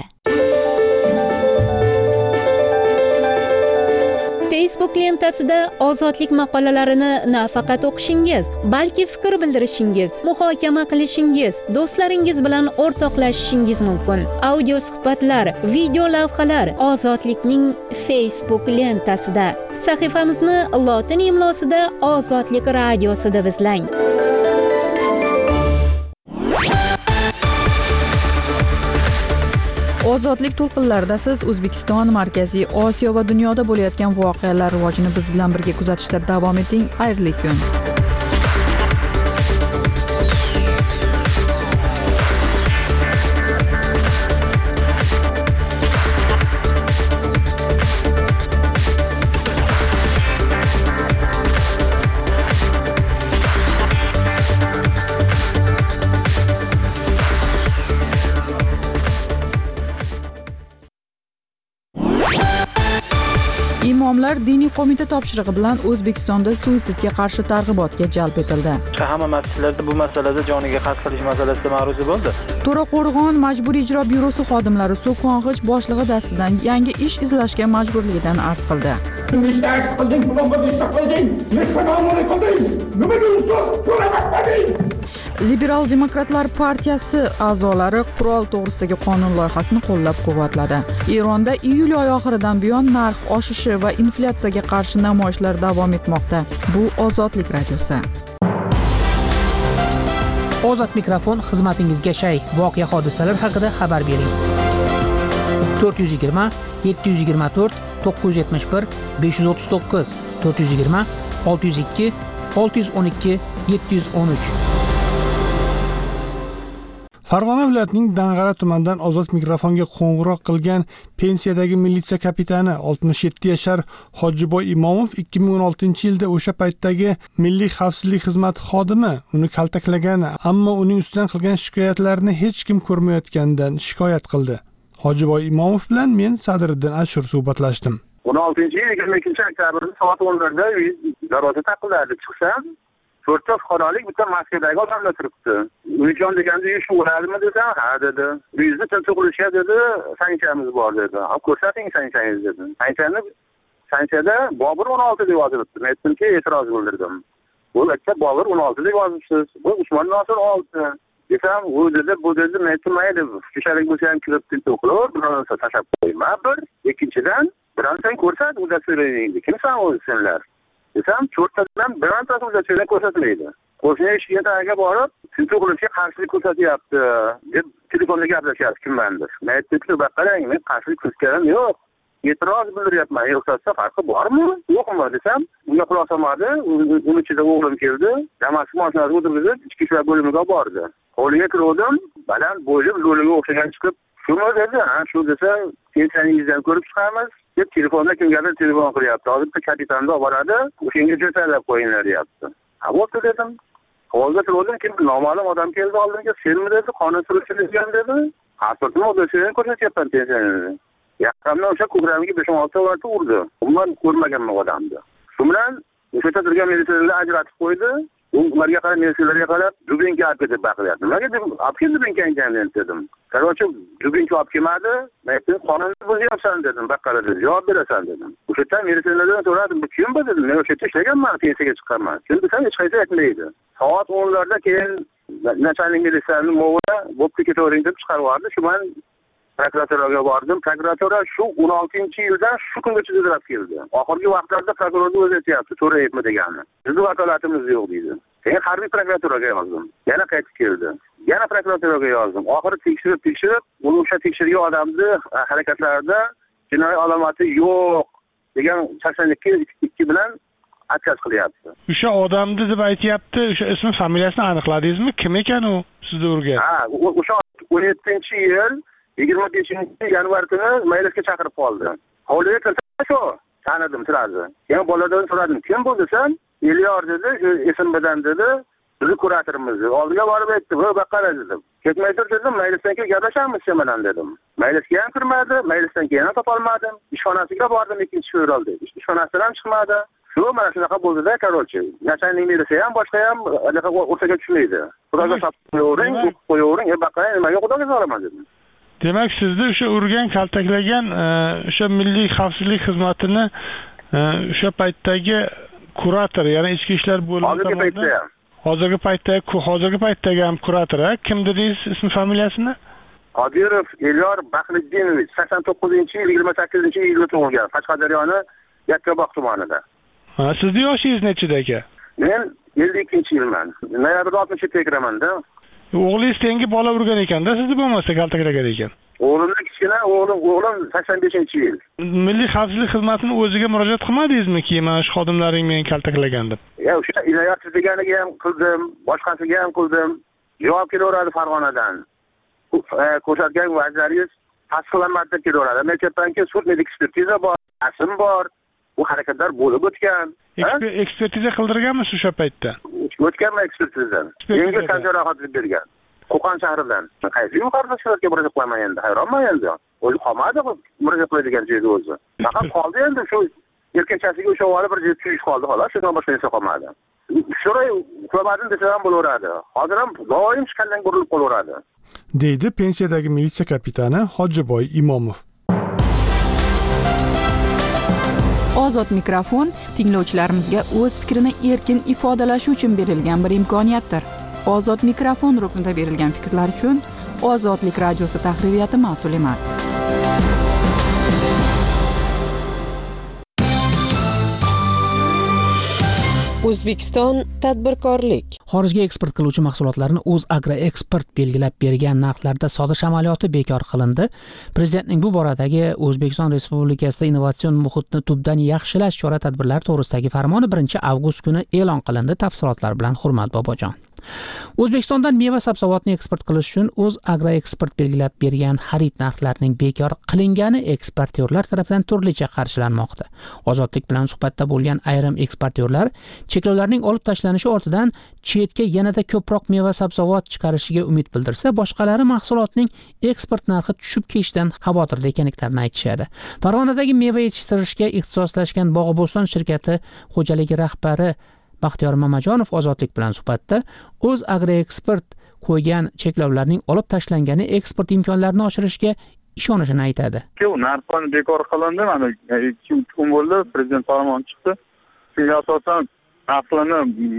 Facebook lentasida ozodlik maqolalarini nafaqat o'qishingiz, balki fikr bildirishingiz, muhokama qilishingiz, do'stlaringiz bilan o'rtoqlashishingiz mumkin. Audio suhbatlar, video lavhalar ozodlikning Facebook lentasida. Sahifamizni lotin imlosida Ozodlik radiosida izlang. Ozodlik to'lqinlarida siz O'zbekiston, Markaziy Osiyo va dunyoda bo'layotgan voqealar rivojini biz bilan birga kuzatishda davom eting. Xayrli kun. Imomlar diniy qo'mita topshirig'i bilan O'zbekistonda suitsidga qarshi targ'ibotga jalb etildi. Hamma masjidlarda bu masalada joniga qasd qilish masalasida ma'ruza bo'ldi. To'raqo'rg'on majburiy ijro byurosi xodimlari so'kong'ich boshlig'i dastidan yangi ish izlashga majburligidan arz qildi. Liberal demokratlar partiyasi a'zolari qurol to'g'risidagi qonun loyihasini qo'llab-quvvatladi. Eronda iyul oyi oxiridan buyon narx oshishi va inflyatsiyaga qarshi namoyishlar davom etmoqda. Bu Ozodlik radiosi. Ozod mikrofon xizmatingizga shay. Voqea hodisalar haqida xabar bering. 420 724 971 539 420 602 612 713. Farg'ona viloyatining Dang'ara tumanidan Ozod mikrofonga qo'ng'iroq qilgan pensiyadagi militsiya kapitani 67 yashar Hojiboy Imomov 2016-yilda o'sha paytdagi Milliy xavfsizlik xizmati xodimi uni kaltaklagan, ammo uning ustidan qilgan shikoyatlarini hech kim ko'rmayotganidan shikoyat qildi. Hojiboy Imomov bilan men Sadriddin Ashur suhbatlashdim. 16-yil 22-oktyabr soat 10:da darvoza taqiladi. Chiqsam, 4 ta fuqarolik bitta Moskvadagi odamlar turibdi. Uyijon deganda shu bo'ladimi desam, ha dedi. Uyingizni tintuv qilishga dedi, sanksiyamiz bor dedi. Ko'rsating sanksiyangizni dedi. Sanksiyada Bobur 16 deb yozilibdi. Men aytdimki, e'tiroz bildirdim. Bu yerda Bobur 16 deb yozibsiz. Bu Usmon Nosir 6. Desam, bu dedi, men aytmaydi. Kishalik bo'lsa ham kirib tintuv qilib, bironsa tashab qo'yma bir. Ikkinchidan, bironsan ko'rsat, unda so'raydi. Kimsan o'zinglar? Desam, 4 tadan birontasi o'zini ko'rsatmaydi. Qo'shni eshikka tagiga borib, tintuv qilishga qarshilik ko'rsatyapti deb telefonda gaplashyapti kimmandir. Men aytdim, "Qarang, men qarshilik ko'rsatganim yo'q. E'tiroz bildiryapman. Ruxsatda farqi bormi? Yo'qmi?" desam, unga quloq solmadi. Uning ichida o'g'lim keldi. Damas'ga mashinasini o'tirgizib, ichki ishlar bo'limiga bordi. Hovliga kirdim, baland bo'yli lo'liga o'xshagan chiqib, "Shumi?" dedi. "Ha, shu desa, pensiyangizdan ko'rib chiqamiz." deb telefonda kimgadir telefon qilyapti. Hozir bitta kapitanni olib boradi, o'shanga jo'talab qo'yinglar deyapti. "Ha, bo'pti" dedim. Hovliga turdim, kim noma'lum odam keldi oldimga, "Senmi?" dedi, "Qonun surishtirgan" dedi. "Pasportni o'zingizga ko'rsatyapman pensiyani." Yaqinda o'sha ko'kramiga 5-6 marta urdi. Umuman ko'rmaganman odamni. Shu bilan o'sha yerda turgan militsiyalarni ajratib qo'ydi. Ularga qarab, militsiyalarga qarab, "Dubinka olib ketib baqilyapti." Nimaga deb, "Olib kel Dubinkangizni" dedim. Qarorchi Dubinka olib kelmadi. Men aytdim, "Qonunni buzyapsan" dedim. "Baqqala" dedi. "Javob berasan" dedim. O'sha yerda militsiyalardan so'radim, "Bu kim bu?" dedim. "Men o'sha yerda ishlaganman, pensiyaga chiqqanman." Kim desam, hech qaysi aytmaydi. Soat 10:larda keyin nachalnik militsiyaning mo'g'uli "Bo'pti, ketavering" deb chiqarib yubordi. Shu bilan prokuraturaga bordim. Prokuratura shu 16-yildan shu kungacha izlab keldi. Oxirgi vaqtlarda prokurorni o'zi aytayapti, "To'rayapmi" degani. "Bizning vakolatimiz yo'q" deydi. Keyin harbiy prokuraturaga yozdim. Yana qaytib keldi. Yana prokuraturaga yozdim. Oxiri tekshirib, uni o'sha tekshirgan odamni harakatlarida jinoiy alomati yo'q degan 82 bilan atkaz qilyapti. O'sha odamni deb aytayapti, o'sha ismi, familiyasini aniqladingizmi? Kim ekan u sizni urgan? Ha, o'sha 17-yil 25-yanvar kuni maylisga chaqirib qoldi. Hovliga kirsam shu, tanidim sirazi. Keyin boladan so'radim, "Kim bu?" desam, "Elyor" dedi, "Esim bilan" dedi. "Bizni kuratorimiz." Oldiga borib aytdi, "Voy baqqala" dedim. "Ketmay tur" dedim, "Maylisdan keyin gaplashamiz sen bilan" dedim. Maylisga ham kirmadi, maylisdan keyin ham topolmadim. Ishxonasiga bordim 2-fevralda. Ishxonasidan ham chiqmadi. Shu mana shunaqa bo'ldi-da, qarorchi. Nachalnik militsiya ham boshqa ham anaqa o'rtaga tushmaydi. Xudoga qo'yavering, qo'yavering, baqqala nimaga xudoga solaman dedim. Demak, sizni o'sha urgan, kaltaklagan o'sha Milliy xavfsizlik xizmatini o'sha paytdagi kurator, ya'ni ichki ishlar bo'limi tomonidan hozirgi paytdagi ham kurator, kim dedingiz ismi familiyasini? Qodirov Elyor Baxriddinov 89-yil 28-iyulda tug'ilgan, Qashqadaryoning Yakkabog' tumanida. Ha, sizning yoshingiz nechida aka? Men 52-yilman. Noyabrda 60ga kiraman-da. O'g'lingiz tengi bola urgan ekanda, sizni bo'lmasa kaltaklagan ekan. O'g'lim kichkina, o'g'lim 85-yil. Milliy xavfsizlik xizmatining o'ziga murojaat qilmadingizmi-ki, mana shu xodimlaring meni kaltaklagan deb? Ya, o'sha inoyatsiz deganiga ham qildim, boshqasiga ham qildim. Javob kelaveradi Farg'onadan. Ko'rsatgan vaziyatlaringiz tasdiqlanmadi deb kelaveradi. Men aytayapmanki, sud-medik ekspertiza bor, asm bor. Bu harakatlar bo'lib o'tgan. Ekspertiza qildirganmisiz o'sha paytda? O'tganman ekspertizadan. Menga tan jarohat bergan. Qo'qon shahridan. Qaysi yuqorida shtatga murojaat qilaman endi. Hayronman endi. O'zi qolmadi murojaat qiladigan joyda o'zi. Faqat qoldi endi shu yelkanchasiga o'sha olib bir tuyish qoldi xolos, shundan boshqa narsa qolmadi. Sho'roy uxlamadim desa ham bo'laveradi. Hozir ham doim chiqandan burilib qolaveradi. deydi pensiyadagi militsiya kapitani Hojiboy Imomov. Ozod mikrofon tinglovchilarimizga o'z fikrini erkin ifodalashi uchun berilgan bir imkoniyatdir. Ozod mikrofon ruknida berilgan fikrlar uchun Ozodlik radiosi tahririyati mas'ul emas. O'zbekiston tadbirkorlik. Xorijga eksport qiluvchi mahsulotlarni O'zagroeksport belgilab bergan narxlarda sotish amaliyoti bekor qilindi. Prezidentning bu boradagi O'zbekiston Respublikasida innovatsion muhitni tubdan yaxshilash chora-tadbirlari to'g'risidagi farmoni 1-avgust kuni e'lon qilindi. Tafsilotlar bilan Hurmat Bobojon. O'zbekistondan meva-sabzavotni eksport qilish uchun O'zagroeksport belgilab bergan xarid narxlarining bekor qilingani eksportyorlar tomonidan turlicha qarshilanmoqda. Ozodlik bilan suhbatda bo'lgan ayrim eksportyorlar cheklovlarning olib tashlanishi ortidan chetga yanada ko'proq meva-sabzavot chiqarishiga umid bildirsa, boshqalari mahsulotning eksport narxi tushib ketishidan xavotirda ekanliklarini aytishadi. Farg'onadagi meva yetishtirishga ixtisoslashgan Bog'oboston shirkati xo'jaligi rahbari Baxtiyor Mamajonov Ozodlik bilan suhbatda O'zagroeksport qo'ygan cheklovlarning olib tashlangani eksport imkonlarini oshirishga ishonishini aytadi. Narxlar bekor qilindi, mana 2-3 kun bo'ldi, prezident farmoni chiqdi. Shunga asosan narxlarni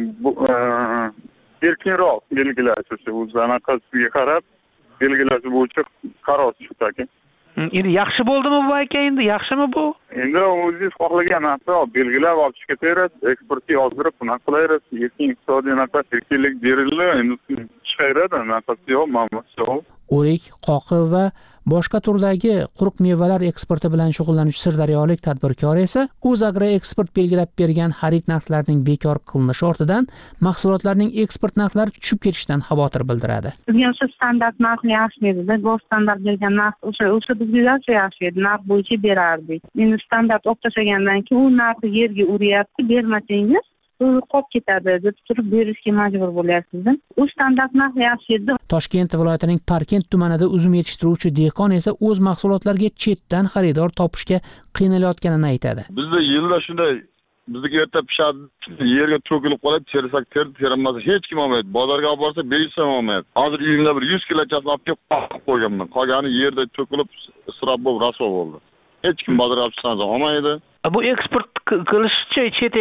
erkinroq belgilash o'zi anaqasiga qarab belgilash bo'yicha qaror chiqdi aka. Endi yaxshi bo'ldimi bu aka, endi yaxshimi bu? Endi o'zingiz xohlagan narsa belgilab olib chiqib ketaverasiz, eksportga yozdirib bunaqa qilaverasiz, erkin iqtisodiy erkinlik berildi, endi chiqaveradi, nafasi yo'q, manbasi yo'q. O'rik, qoqi va boshqa turdagi quruq mevalar eksporti bilan shug'ullanuvchi sirdaryolik tadbirkor esa O'zagroeksport belgilab bergan xarid narxlarining bekor qilinishi ortidan mahsulotlarning eksport narxlari tushib ketishidan xavotir bildiradi. Bizga o'sha standart narx yaxshi edi, go'sht standart bergan narx o'sha bizga yaxshi edi, narx bo'yicha berardik. Endi standart olib tashlagandan keyin u narxni yerga uryapti, bermasangiz qolib ketadi deb turib berishga majbur bo'lyapsiz. U standart narx yaxshi edi. Toshkent viloyatining Parkent tumanida uzum yetishtiruvchi dehqon esa o'z mahsulotlariga chetdan xaridor topishga qiynalayotganini aytadi. Bizda yilda shunday bizdagi erta pishadi, yerga to'kilib qoladi, tersak terilmasa hech kim olmaydi. Bozorga olib borsa 500 so'm olmaydi. Hozir uyimda bir 100 kilogchasini olib kelib qo'yganman. Qolgani yerda to'kilib isrof bo'lib rasvo bo'ldi. Hech kim bozorga olib chiqsa olmaydi. Bu eksport qilishchi chet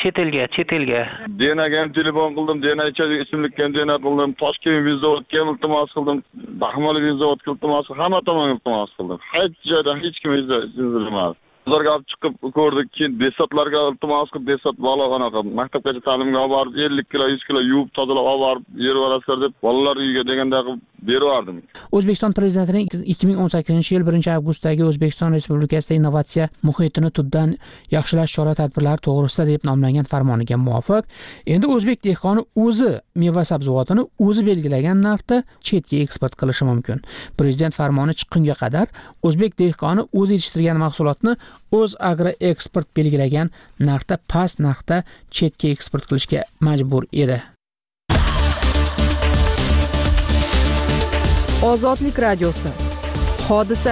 elga. Denaga ham telefon qildim, Dena ismlikka ham dena qildim, Toshkent vizavatga iltimos qildim, Baxmal vizavatga iltimos qildim, hamma tomonga iltimos qildim. Hech joyda hech kim izlamadi. Bozorga olib chiqib ko'rdik, keyin desatlarga iltimos qilib, desat bola anaqa maktabgacha ta'limga olib borib 50 kilo, 100 kilo yuvib, tozalab olib borib berib olasizlar deb bolalar uyiga deganda berib yubordim. O'zbekiston prezidentining 2018-yil 1-avgustdagi O'zbekiston Respublikasida innovatsiya muhitini tubdan yaxshilash chora-tadbirlari to'g'risida deb nomlangan farmoniga muvofiq, endi o'zbek dehqoni o'zi meva-sabzavotini o'zi belgilagan narxda chetga eksport qilishi mumkin. Prezident farmoni chiqqunga qadar o'zbek dehqoni o'zi yetishtirgan mahsulotni O'zagroeksport belgilagan narxda past narxda chetga eksport qilishga majbur edi. Ozodlik radiosi. Hodisa.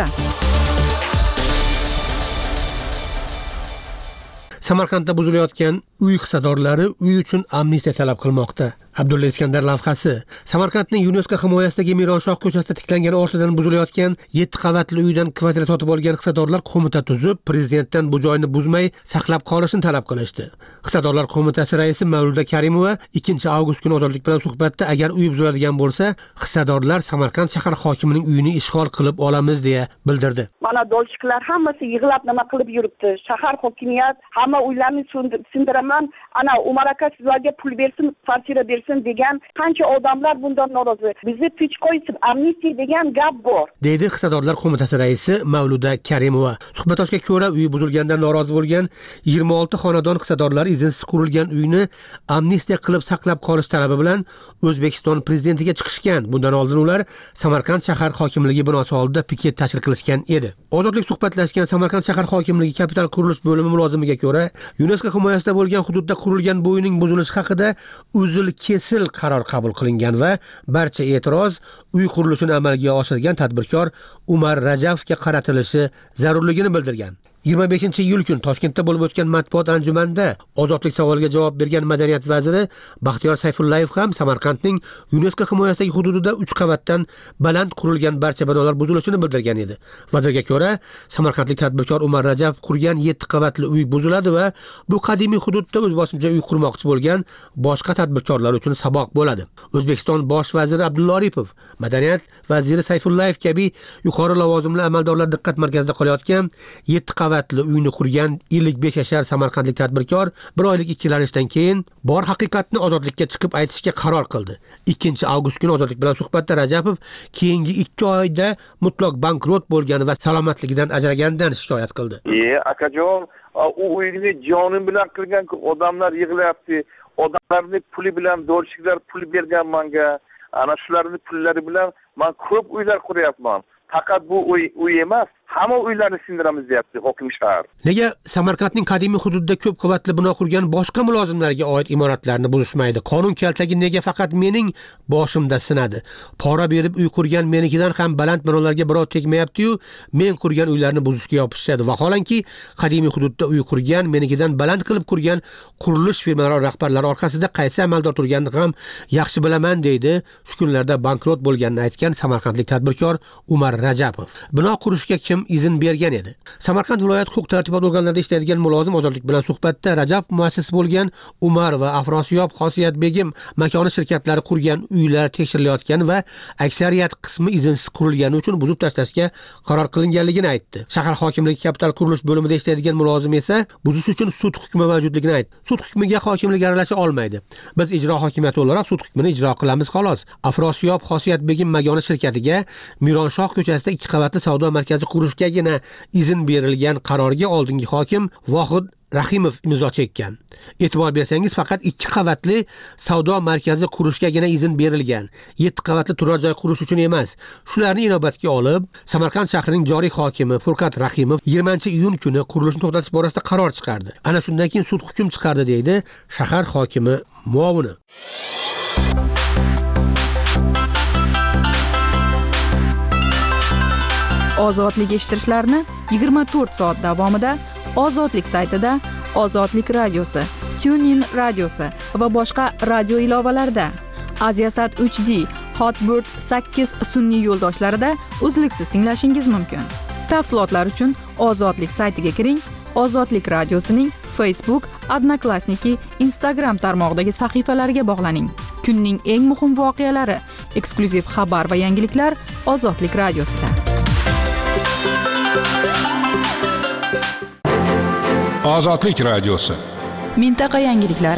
Samarqandda buzilayotgan uy hissadorlari uy uchun amnistiya talab qilmoqda. Abdulla Iskandar lavhasi. Samarqandning UNESCO himoyasidagi Mironshoh ko'chasida tiklangan ortidan buzilayotgan 7 qavatli uydan kvartira sotib olgan hissadorlar qo'mita tuzib, prezidentdan bu joyni buzmay saqlab qolishni talab qilishdi. Hissadorlar qo'mitasi raisi Mavluda Karimova 2-avgust kuni Ozodlik bilan suhbatda agar uy buziladigan bo'lsa, hissadorlar Samarqand shahar hokimining uyini ishg'ol qilib olamiz deya bildirdi. Mana dolchiklar hammasi yig'lab nima qilib yuribdi. Shahar hokimiyat hamma uylarni sindiraman, ana Umar aka sizlarga pul bersin, kvartira bersin degan qancha odamlar bundan norozi. Bizni tinch qo'ysin, amnistiya degan gap bor, deydi hissadorlar qo'mitasi raisi Mavluda Karimova. Suhbatdoshga ko'ra, uyi buzilgandan norozi bo'lgan 26 xonadon hissadorlari izinsiz qurilgan uyni amnistiya qilib saqlab qolish talabi bilan O'zbekiston prezidentiga chiqishgan. Bundan oldin ular Samarqand shahar hokimligi binosi oldida piket tashkil qilishgan edi. Ozodlik suhbatlashgan Samarqand shahar hokimligi kapital qurilish bo'limi mulozimiga ko'ra, UNESCO himoyasida bo'lgan hududda qurilgan bu uyning buzilishi haqida uzil-kesil qaror qabul qilingan va barcha e'tiroz uy qurilishini amalga oshirgan tadbirkor Umar Rajabovga qaratilishi zarurligini bildirgan. 25-iyul kuni Toshkentda bo'lib o'tgan matbuot anjumanida ozodlik savoliga javob bergan madaniyat vaziri Baxtiyor Sayfullayev ham Samarqandning UNESCO himoyasidagi hududida 3 qavatdan baland qurilgan barcha binolar buzilishini bildirgan edi. Vazirga ko'ra, samarqandlik tadbirkor Umar Rajab qurgan 7 qavatli uy buziladi va bu qadimiy hududda o'zboshimcha uy qurmoqchi bo'lgan boshqa tadbirkorlar uchun saboq bo'ladi. O'zbekiston bosh vaziri Abdulla Aripov, madaniyat vaziri Sayfullayev kabi yuqori lavozimli amaldorlar diqqat markazida qolayotgan 7 qavatli uyni qurgan 55 yashar samarqandlik tadbirkor 1 oylik ikkilanishdan keyin bor haqiqatni ozodlikka chiqib aytishga qaror qildi. 2-avgust kuni ozodlik bilan suhbatda Rajabov keyingi 2 oyda mutlaq bankrot bo'lgani va salomatligidan ajraganidan shikoyat qildi. Akajon, u uyni jonim bilan qilgan odamlar yig'layapti. Odamlarning puli bilan do'rshiklar pul bergan menga. Ana shularning pullari bilan men ko'p uylar quryapman. Faqat bu uy emas, hamma uylarni sindiramiz deyapti hokim shahar. Nega Samarqandning qadimiy hududida ko'p qavatli bino qurgan boshqa mulozimlarga oid imoratlarni buzishmaydi? Qonun kaltagi nega faqat mening boshimda sinadi? Pora berib uy qurgan menikidan ham baland binolarga birov tegmayapti-yu, men qurgan uylarni buzishga yopishadi. Vaholanki, qadimiy hududda uy qurgan, menikidan baland qilib qurgan qurilish firmalari rahbarlari orqasida qaysi amaldor turganini ham yaxshi bilaman deydi. Shu kunlarda bankrot bo'lganini aytgan samarqandlik tadbirkor Umar Rajabov. Bino qurishga kim izn bergan edi? Samarqand viloyat huquq-tartibot organlarida ishlaydigan mulozim ozodlik bilan suhbatda Rajab muassisi bo'lgan Umar va Afrosiyob Xosiyat Begim makoni shirkatlari qurgan uylar tekshirilayotgan va aksariyat qismi iznsiz qurilgani uchun buzib tashlashga qaror qilinganligini aytdi. Shahar hokimligi kapital qurilish bo'limida ishlaydigan mulozim esa buzish uchun sud hukmi mavjudligini aytdi. Sud hukmiga hokimlik aralasha olmaydi. Biz ijro hokimiyati olarak sud hukmini ijro qilamiz xolos. Afrosiyob Xosiyat Begim makoni shirkatiga Mironshoh ko'chasida 2 qavatli savdo markazi qurishgagina izn berilgan qarorga oldingi hokim Vohid Rahimov imzo chekkan. E'tibor bersangiz, faqat 2 qavatli savdo markazi qurishgagina izn berilgan. 7 qavatli turar joy qurish uchun emas. Shularni inobatga olib, Samarqand shahrining joriy hokimi Furqat Rahimov 20-iyun kuni qurilishni to'xtatish borasida qaror chiqardi. Ana shundan keyin sud hukm chiqardi deydi shahar hokimi muovini. Ozodlik eshittirishlarni 24 soat davomida Ozodlik saytida, Ozodlik radiosi, TuneIn radiosi va boshqa radio ilovalarida, Aziasat 3D, Hotbird 8 sun'iy yo'ldoshlarida uzluksiz tinglashingiz mumkin. Tafsilotlar uchun Ozodlik saytiga kiring. Ozodlik radiosining Facebook, Odnoklassniki, Instagram tarmog'idagi sahifalariga bog'laning. Kunning eng muhim voqealari, eksklyuziv xabar va yangiliklar Ozodlik radiosida. Ozodlik radiosi. Mintaqa yangiliklari.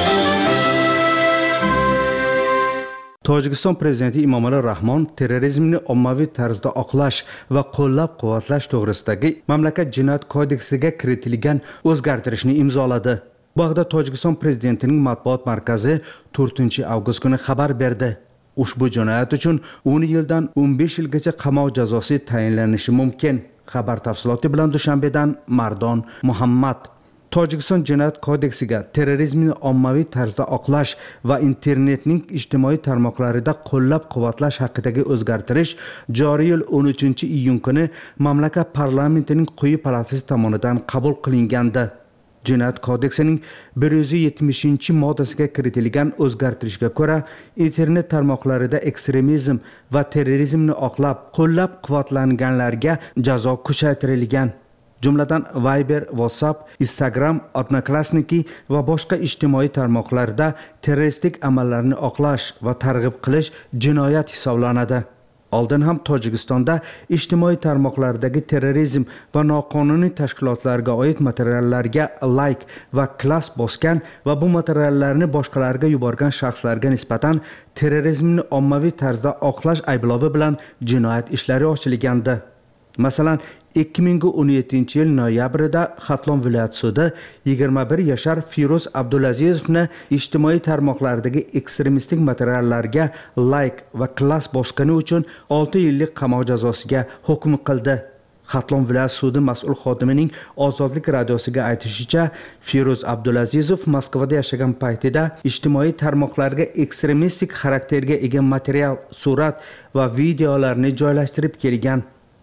Tojikiston prezidenti Emomali Rahmon terrorizmni ommaviy tarzda oqlash va qo'llab-quvvatlash to'g'risidagi mamlakat jinoyat kodeksiga kiritilgan o'zgartirishni imzoladi. Bu haqda Tojikiston prezidentining matbuot markazi 4-avgust kuni xabar berdi. Ushbu jinoyat uchun 10 yildan 15 yilgacha qamoq jazosi tayinlanishi mumkin. Xabar tafsiloti bilan Dushanbedan Mardon Muhammad. Tojikiston jinoyat kodeksiga terrorizmni ommaviy tarzda oqlash va internetning ijtimoiy tarmoqlarida qo'llab-quvvatlash haqidagi o'zgartirish joriy yil 13-iyun kuni mamlakat parlamentining quyi palatasi tomonidan qabul qilingandi. Jinoyat kodeksining 170-moddasiga kiritilgan o'zgartirishga ko'ra, internet tarmoqlarida ekstremizm va terrorizmni oqlab, qo'llab-quvvatlanganlarga jazo kuchaytirilgan. Jumladan Viber, WhatsApp, Instagram, Odnoklassniki va boshqa ijtimoiy tarmoqlarda terroristik amallarni oqlash va targ'ib qilish jinoyat hisoblanadi. Oldin ham Tojikistonda ijtimoiy tarmoqlardagi terrorizm va noqonuniy tashkilotlarga oid materiallarga like va klass bosgan va bu materiallarni boshqalarga yuborgan shaxslarga nisbatan terrorizmni ommaviy tarzda oqlash ayblovi bilan jinoyat ishlari ochilgandi. Masalan, 2017-yil noyabrida Xatlon viloyat sudi 21 yashar Firuz Abdulazizovni ijtimoiy tarmoqlardagi ekstremistik materiallarga like va klass bosgani uchun 6 yillik qamoq jazosiga hukm qildi. Xatlon viloyat sudi mas'ul xodimining Ozodlik radiosiga aytishicha, Firuz Abdulazizov Moskvada yashagan paytida ijtimoiy tarmoqlarga ekstremistik xarakterga ega material, surat va videolarni joylashtirib kelgan.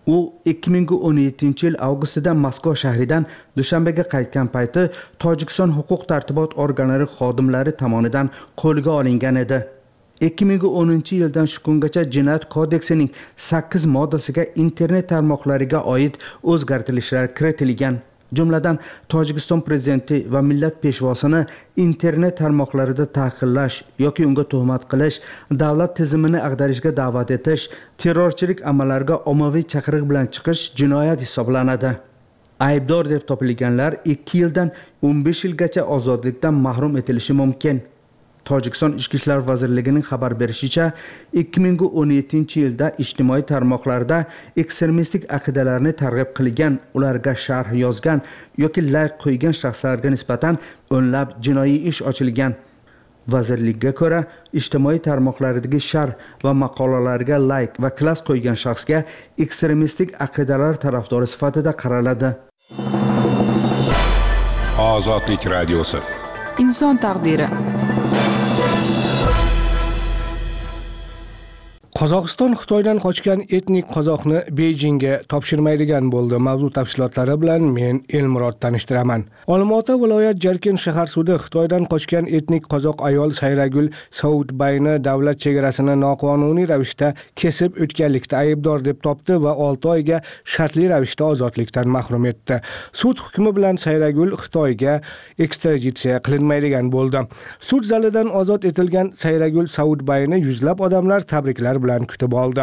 u 2017 yil avgustida Moskva shahridan Dushanbega qaytgan payti Tojikiston huquq tartibot organlari xodimlari tomonidan qo'lga olingan edi. 2010 yildan shu kungacha Jinoyat kodeksining 8 moddasiga internet tarmoqlariga oid o'zgartirishlar kiritilgan. Jumladan Tojikiston prezidenti va millat peshvosini internet tarmoqlarida ta'qiblash yoki unga tuhmat qilish, davlat tizimini ag'darishga da'vat etish, terrorchilik amallariga ommaviy chaqiriq bilan chiqish jinoyat hisoblanadi. Aybdor deb topilganlar 2 yildan 15 yilgacha ozodlikdan mahrum etilishi mumkin. Tojikiston Ichki ishlar vazirligining xabar berishicha, 2017 yilda ijtimoiy tarmoqlarda ekstremistik aqidalarni targ'ib qilgan, ularga sharh yozgan yoki layk qo'ygan shaxslarga nisbatan o'nlab jinoiy ish ochilgan. Vazirlikka ko'ra, ijtimoiy tarmoqlardagi sharh va maqolalarga layk va klass qo'ygan shaxsga ekstremistik aqidalar tarafdori sifatida qaraladi. Ozodlik radiosi. Inson taqdiri. Qozog'iston Xitoydan qochgan etnik qozoqni Beyjingga topshirmaydigan bo'ldi. Mavzu tafsilotlari bilan men Elmurod tanishtiraman. Olmaota viloyat Jarkin shahar sudi Xitoydan qochgan etnik qozoq ayol Sayragul Saudbayni davlat chegarasini noqonuniy ravishda kesib o'tganlikda aybdor deb topdi va 6 oyga shartli ravishda ozodlikdan mahrum etdi. Sud hukmi bilan Sayragul Xitoyga ekstraditsiya qilinmaydigan bo'ldi. Sud zalidan ozod etilgan Sayragul Saudbayni yuzlab odamlar tabriklar bilan kutib oldi.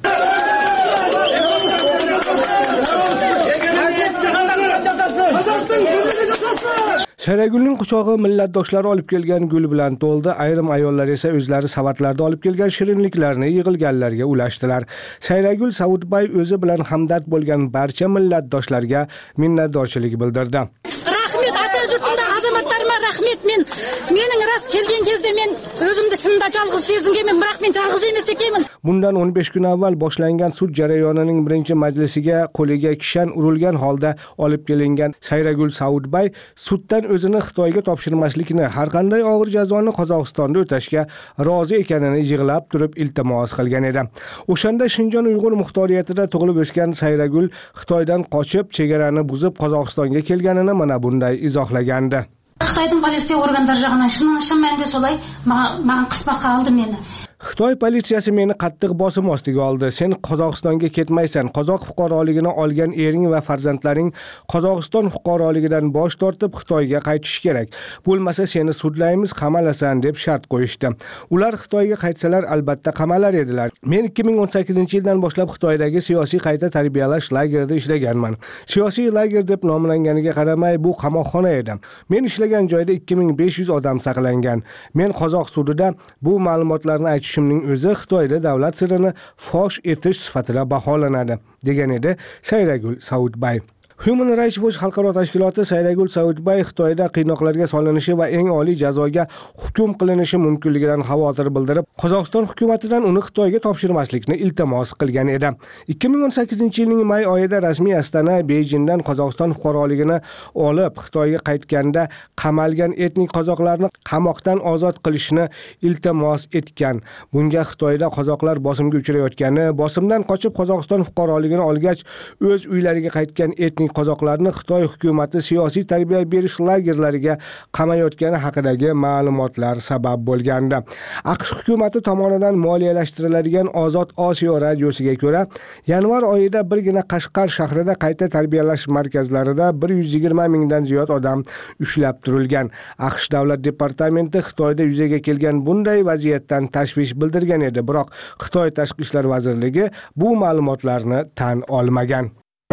Sayragulning quchog'i millatdoshlari olib kelgan gul bilan to'ldi. Ayrim ayollar esa o'zlari savatlarda olib kelgan shirinliklarni yig'ilganlarga ulashdilar. Sayragul Saudbay o'zi bilan hamdard bo'lgan barcha millatdoshlarga minnatdorchilik bildirdi. Rahmet ata yurtimda azamatlarıma rahmet, mening rast kelgan kezde men o'zimni shunda yolg'iz sezganman, biroq men yolg'iz emas ekanman. Bundan 15 kun avval boshlangan sud jarayonining birinchi majlisiga qo'liga kishan urilgan holda olib kelingan Sayragul Saudbay suddan o'zini Xitoyga topshirmaslikni, har qanday og'ir jazoni Qozog'istonda o'tashga rozi ekanini yig'lab turib iltimos qilgan edi. O'shanda Shinjon Uyg'ur muxtoriyatida tug'ilib o'sgan Sayragul Xitoydan qochib, chegarani buzib Qozog'istonga kelganini mana bunday izohlagandi. Xitoyning politsiya organlari jag'idan shundan menda solay men qisma qoldi meni. Xitoy politsiyasi meni qattiq bosim ostiga oldi. Sen Qozog'istonga ketmaysan. Qozoq fuqaroligini olgan ering va farzandlaring Qozog'iston fuqaroligidan bosh tortib Xitoyga qaytish kerak. Bo'lmasa seni sudlaymiz, qamalasan deb shart qo'yishdi. Ular Xitoyga qaytsalar albatta qamalar edilar. Men 2018-yildan boshlab Xitoydagi siyosiy qayta tarbiyalash lagerida ishlaganman. Siyosiy lager deb nomlanganiga qaramay bu qamoqxona edi. Men ishlagan joyda 2500 odam saqlangan. Men Qozoq sudida bu ma'lumotlarni aytishimning o'zi Xitoyda davlat sirini fosh etish sifatida baholanadi, degan edi Sayragul Saudbay. Human Rights Watch xalqaro tashkiloti Sayragul Saudbay Xitoyda qiynoqlarga solinishi va eng oliy jazoga hukm qilinishi mumkinligidan xavotir bildirib, Qozog'iston hukumatidan uni Xitoyga topshirmaslikni iltimos qilgan edi. 2018-yilning may oyida rasmiy Astana Beyjingdan Qozog'iston fuqaroligini olib Xitoyga qaytganda qamalgan etnik qozoqlarni qamoqdan ozod qilishni iltimos etgan. Bunga Xitoyda qozoqlar bosimga uchrayotgani, bosimdan qochib Qozog'iston fuqaroligini olgach o'z uylariga qaytgan etnik qozoqlarni Xitoy hukumati siyosiy tarbiya berish lagerlariga qamayotgani haqidagi ma'lumotlar sabab bo'lgandi. AQSh hukumati tomonidan moliyalashtiriladigan Ozod Osiyo radiosiga ko'ra, yanvar oyida birgina Qashqar shahrida qayta tarbiyalash markazlarida 120 mingdan ziyod odam ushlab turilgan. AQSh davlat departamenti Xitoyda yuzaga kelgan bunday vaziyatdan tashvish bildirgan edi, biroq Xitoy tashqi ishlar vazirligi bu ma'lumotlarni tan olmagan.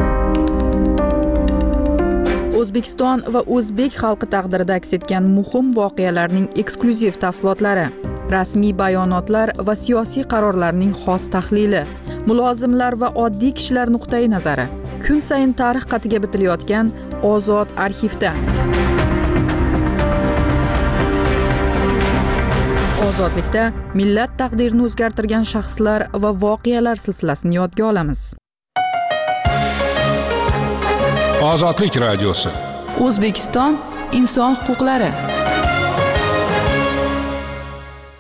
O'zbekiston va o'zbek xalqi taqdirida aks etgan muhim voqealarning eksklyuziv tafsilotlari, rasmiy bayonotlar va siyosiy qarorlarning xos tahlili, mulozimlar va oddiy kishilar nuqtai nazari. Kun sayin tarix qatiga bitilayotgan Ozod arxivda. Ozodlikda millat taqdirini o'zgartirgan shaxslar va voqealar silsilasini yodga olamiz. Ozodlik radiosi. O'zbekiston inson huquqlari.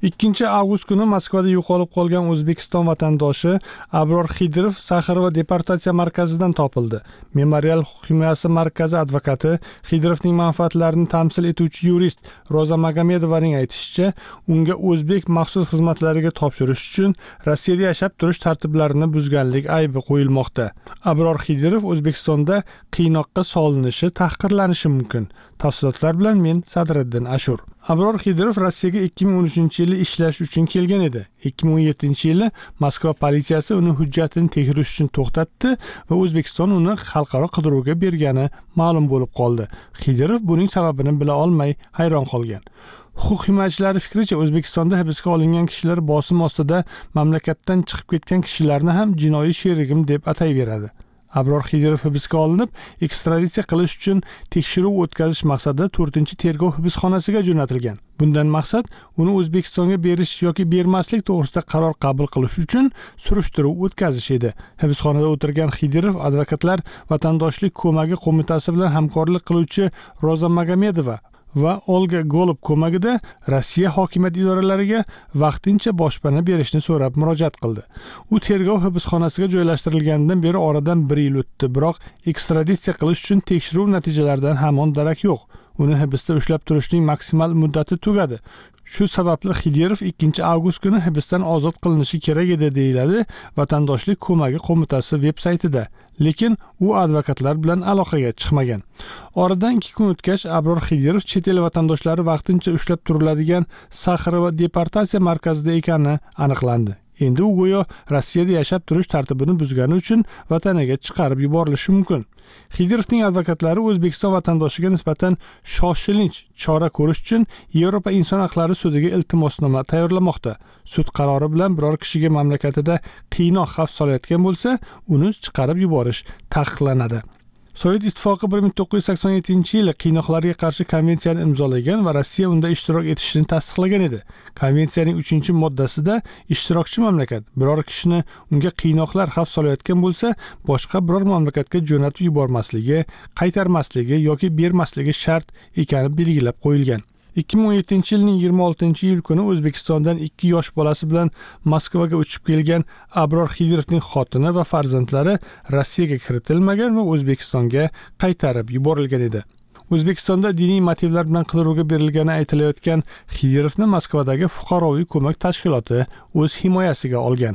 2 avgust kuni Moskvada yo'qolib qolgan O'zbekiston vatandoshi Abror Xidirov Saxarova deportatsiya markazidan topildi. Memorial huquq himoyasi markazi advokati Xidirovning manfaatlarini tamsil etuvchi yurist Roza Magomedovaning aytishicha, unga o'zbek maxsus xizmatlariga topshirish uchun Rossiyada yashab turish tartiblarini buzganlik aybi qo'yilmoqda. Abror Xidirov O'zbekistonda qiynoqqa solinishi, tahqirlanishi mumkin. Tafsilotlar bilan men Sadriddin Ashur. Abror Xidirov Rossiyaga 2013-yili ishlash uchun kelgan edi. 2017-yili Moskva politsiyasi uni hujjatini tekshirish uchun to'xtatdi va O'zbekiston uni xalqaro qidiruvga bergani ma'lum bo'lib qoldi. Xidirov buning sababini bila olmay hayron qolgan. Huquq himoyachilari fikricha, O'zbekistonda hibsga olingan kishilar bosim ostida mamlakatdan chiqib ketgan kishilarni ham jinoiy sherigim deb atayveradi. Abror Xidirov hibsga olinib, ekstraditsiya qilish uchun tekshiruv o'tkazish maqsadida 4-tergov hibsxonasiga jo'natilgan. Bundan maqsad uni O'zbekistonga berish yoki bermaslik to'g'risida qaror qabul qilish uchun surishtiruv o'tkazish edi. Hibsxonada o'tirgan Xidirov advokatlar vatandoshlik ko'magi qo'mitasi bilan hamkorlik qiluvchi Roza Magomedova va Olga Golub ko'magida Rossiya hokimiyat idoralariga vaqtincha boshpana berishni so'rab murojaat qildi. U tergov hibsxonasiga joylashtirilganidan beri oradan 1 yil o'tdi, biroq ekstraditsiya qilish uchun tekshiruv natijalaridan hamon darak yo'q. Uni hibsda ushlab turishning maksimal muddati tugadi. Shu sababli Xidirov 2 avgust kuni hibsdan ozod qilinishi kerak edi, deyiladi Vatandoshlik ko'magi qo'mitasi veb-saytida. Lekin u advokatlar bilan aloqaga chiqmagan. Oradan 2 kun o'tgach, Abror Xidirov chet el vatandoshlari vaqtincha ushlab turiladigan Saxarova deportatsiya markazida ekani aniqlandi. Endi u go'yo Rossiyada yashab turish tartibini buzgani uchun vataniga chiqarib yuborilishi mumkin. Xidirovning advokatlari O'zbekiston vatandoshiga nisbatan shoshilinch chora ko'rish uchun Yevropa inson haqlari sudiga iltimosnoma tayyorlamoqda. Sud qarori bilan biror kishiga mamlakatida qiynoq xavf solayotgan bo'lsa, uni chiqarib yuborish taqiqlanadi. Sovet ittifoqi 1987-yili qiynoqlarga qarshi konvensiyani imzolagan va Rossiya unda ishtirok etishini tasdiqlagan edi. Konvensiyaning 3-moddasida ishtirokchi mamlakat biror kishini unga qiynoqlar xavf solayotgan bo'lsa, boshqa biror mamlakatga jo'natib yubormasligi, qaytarmasligi yoki bermasligi shart ekani belgilab qo'yilgan. 2017-yilning 26-iyul kuni O'zbekistondan 2 yosh bolasi bilan Moskvaga uchib kelgan Abror Xidirovning xotini va farzandlari Rossiyaga kiritilmagan va O'zbekistonga qaytarib yuborilgan edi. O'zbekistonda diniy motivlar bilan qidiruvga berilgani aytilayotgan Xidirovni Moskvadagi fuqaroviy ko'mak tashkiloti o'z himoyasiga olgan.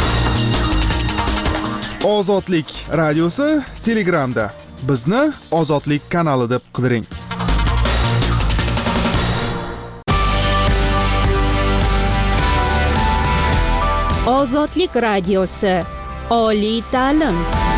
Ozodlik radiosi Telegramda. Bizni Ozodlik kanali deb qidiring. Ozodlik radiosi. Oliy ta'lim.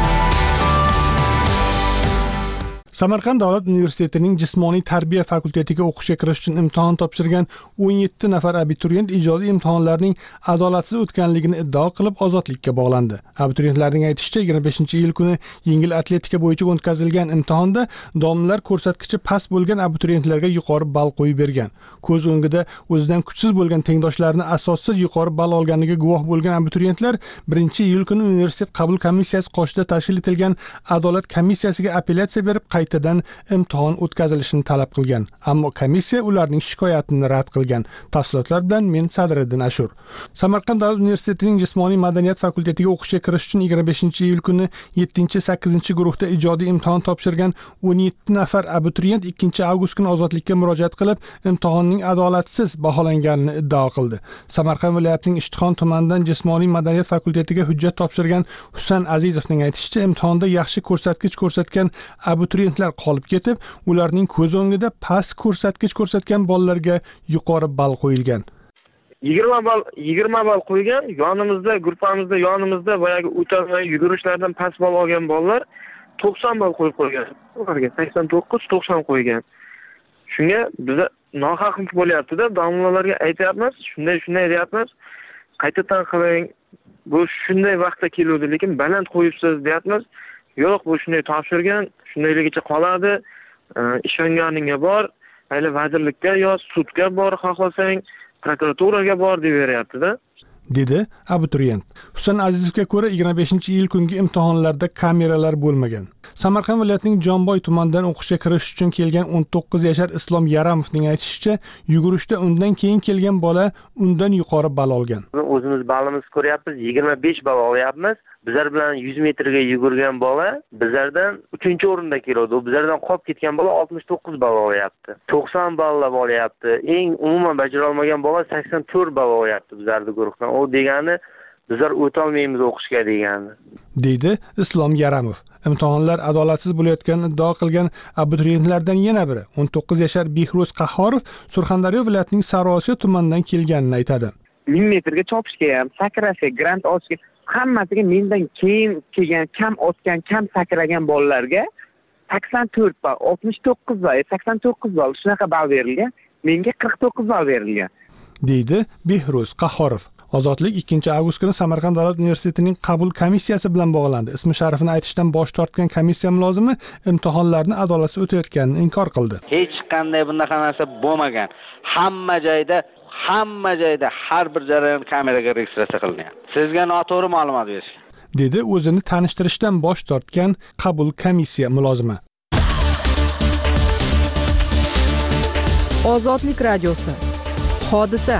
Samarqand davlat universitetining jismoniy tarbiya fakultetiga o'qishga kirish uchun imtihon topshirgan 17 nafar abituriyent ijodiy imtihonlarning adolatsiz o'tganligini iddao qilib ozodlikka bog'landi. Abituriyentlarning aytishicha, 25-iyul kuni yengil atletika bo'yicha o'tkazilgan imtihonda domlalar ko'rsatkichi past bo'lgan abituriyentlarga yuqori ball qo'yib bergan. Ko'z o'ngida o'zidan kuchsiz bo'lgan tengdoshlarini asossiz yuqori ball olganiga guvoh bo'lgan abituriyentlar 1-iyul kuni universitet qabul komissiyasi qoshida tashkil etilgan adolat komissiyasiga apellyatsiya berib qaytadan imtihon o'tkazilishini talab qilgan. Ammo komissiya ularning shikoyatini rad qilgan. Tafsilotlar bilan men Sadriddin Ashur. Samarqand davlat universitetining jismoniy madaniyat fakultetiga o'qishga kirish uchun 25-iyul kuni 7-8 guruhda ijodiy imtihon topshirgan 17 nafar abituriyent 2-avgust kuni ozodlikka murojaat qilib, imtihonning adolatsiz baholanganini iddao qildi. Samarqand viloyatining Ishtixon tumanidan jismoniy madaniyat fakultetiga hujjat topshirgan Husan Azizovning aytishicha, imtihonda yaxshi ko'rsatkich ko'rsatgan abituriyentlar qolib ketib, ularning ko'z o'ngida past ko'rsatkich ko'rsatgan bolalarga yuqori ball qo'yilgan. 20 ball qo'ygan, yonimizda boyagi o'tgan yugurishlardan past ball olgan bolalar 90 ball qo'yib qo'ygan. Ularga 89-90 qo'ygan. Shunga biza nohaqlik bo'lyapti-da, domlalarga aytayapmiz, shunday deyapmiz. Qaytadan qiling. Bu shunday vaqtda keluvdi, lekin baland qo'yibsiz deyapmiz. Yo'q, bu shunday topshirgan, shundayligicha qoladi. Ishonganingga bor, mayli vazirlikka yo sudga bor, xohlasang prokuraturaga bor deb beryapti-da, dedi abituriyent. Husan Azizovga ko'ra 25-iyul kungi imtihonlarda kameralar bo'lmagan. Samarqand viloyatining Jomboy tumanidan o'qishga kirish uchun kelgan 19 yashar Islom Yaramovning aytishicha, yugurishda undan keyin kelgan bola undan yuqori ball olgan. O'zimiz ballimizni ko'ryapmiz, 25 ball olyapmiz. Bizlar bilan 100 metrga yugurgan bola bizlardan 3-o'rinda keladi. Bizlardan qolib ketgan bola 69 ball olyapti. 90 ballab olyapti. Eng umuman bajara olmagan bola 84 ball olyapti bizlarning guruhdan. O degani bizlar o'ta olmaymiz o'qishga degani. Deydi Islom Yaramov. Imtihonlar adolatsiz bo'layotganini iddao qilgan abituriyentlardan yana biri 19 yashar Behruz Qahhorov Surxondaryo viloyatining Sariosiyo tumanidan kelganini aytadi. 1000 metrga chopishga ham, sakrashga, grant olishga hammasiga mendan keyin kelgan, kam otgan, kam sakragan bolalarga 84 ball, 69 ball, 89 ball shunaqa ball berilgan. Menga 49 ball berilgan. Deydi Behruz Qahhorov. Ozodlik 2-avgust kuni Samarqand davlat universitetining qabul komissiyasi bilan bog'landi. Ismi sharifini aytishdan bosh tortgan komissiya mulozimi imtihonlarni adolatsiz o'tayotganini inkor qildi. Hech qanday bunaqa narsa bo'lmagan. Hamma joyda har bir jarayon kameraga registratsiya qilingan. Sizga noto'g'ri ma'lumot berishgan. Dedi o'zini tanishtirishdan bosh tortgan qabul komissiya mulozimi. Ozodlik radiosi. Hodisa.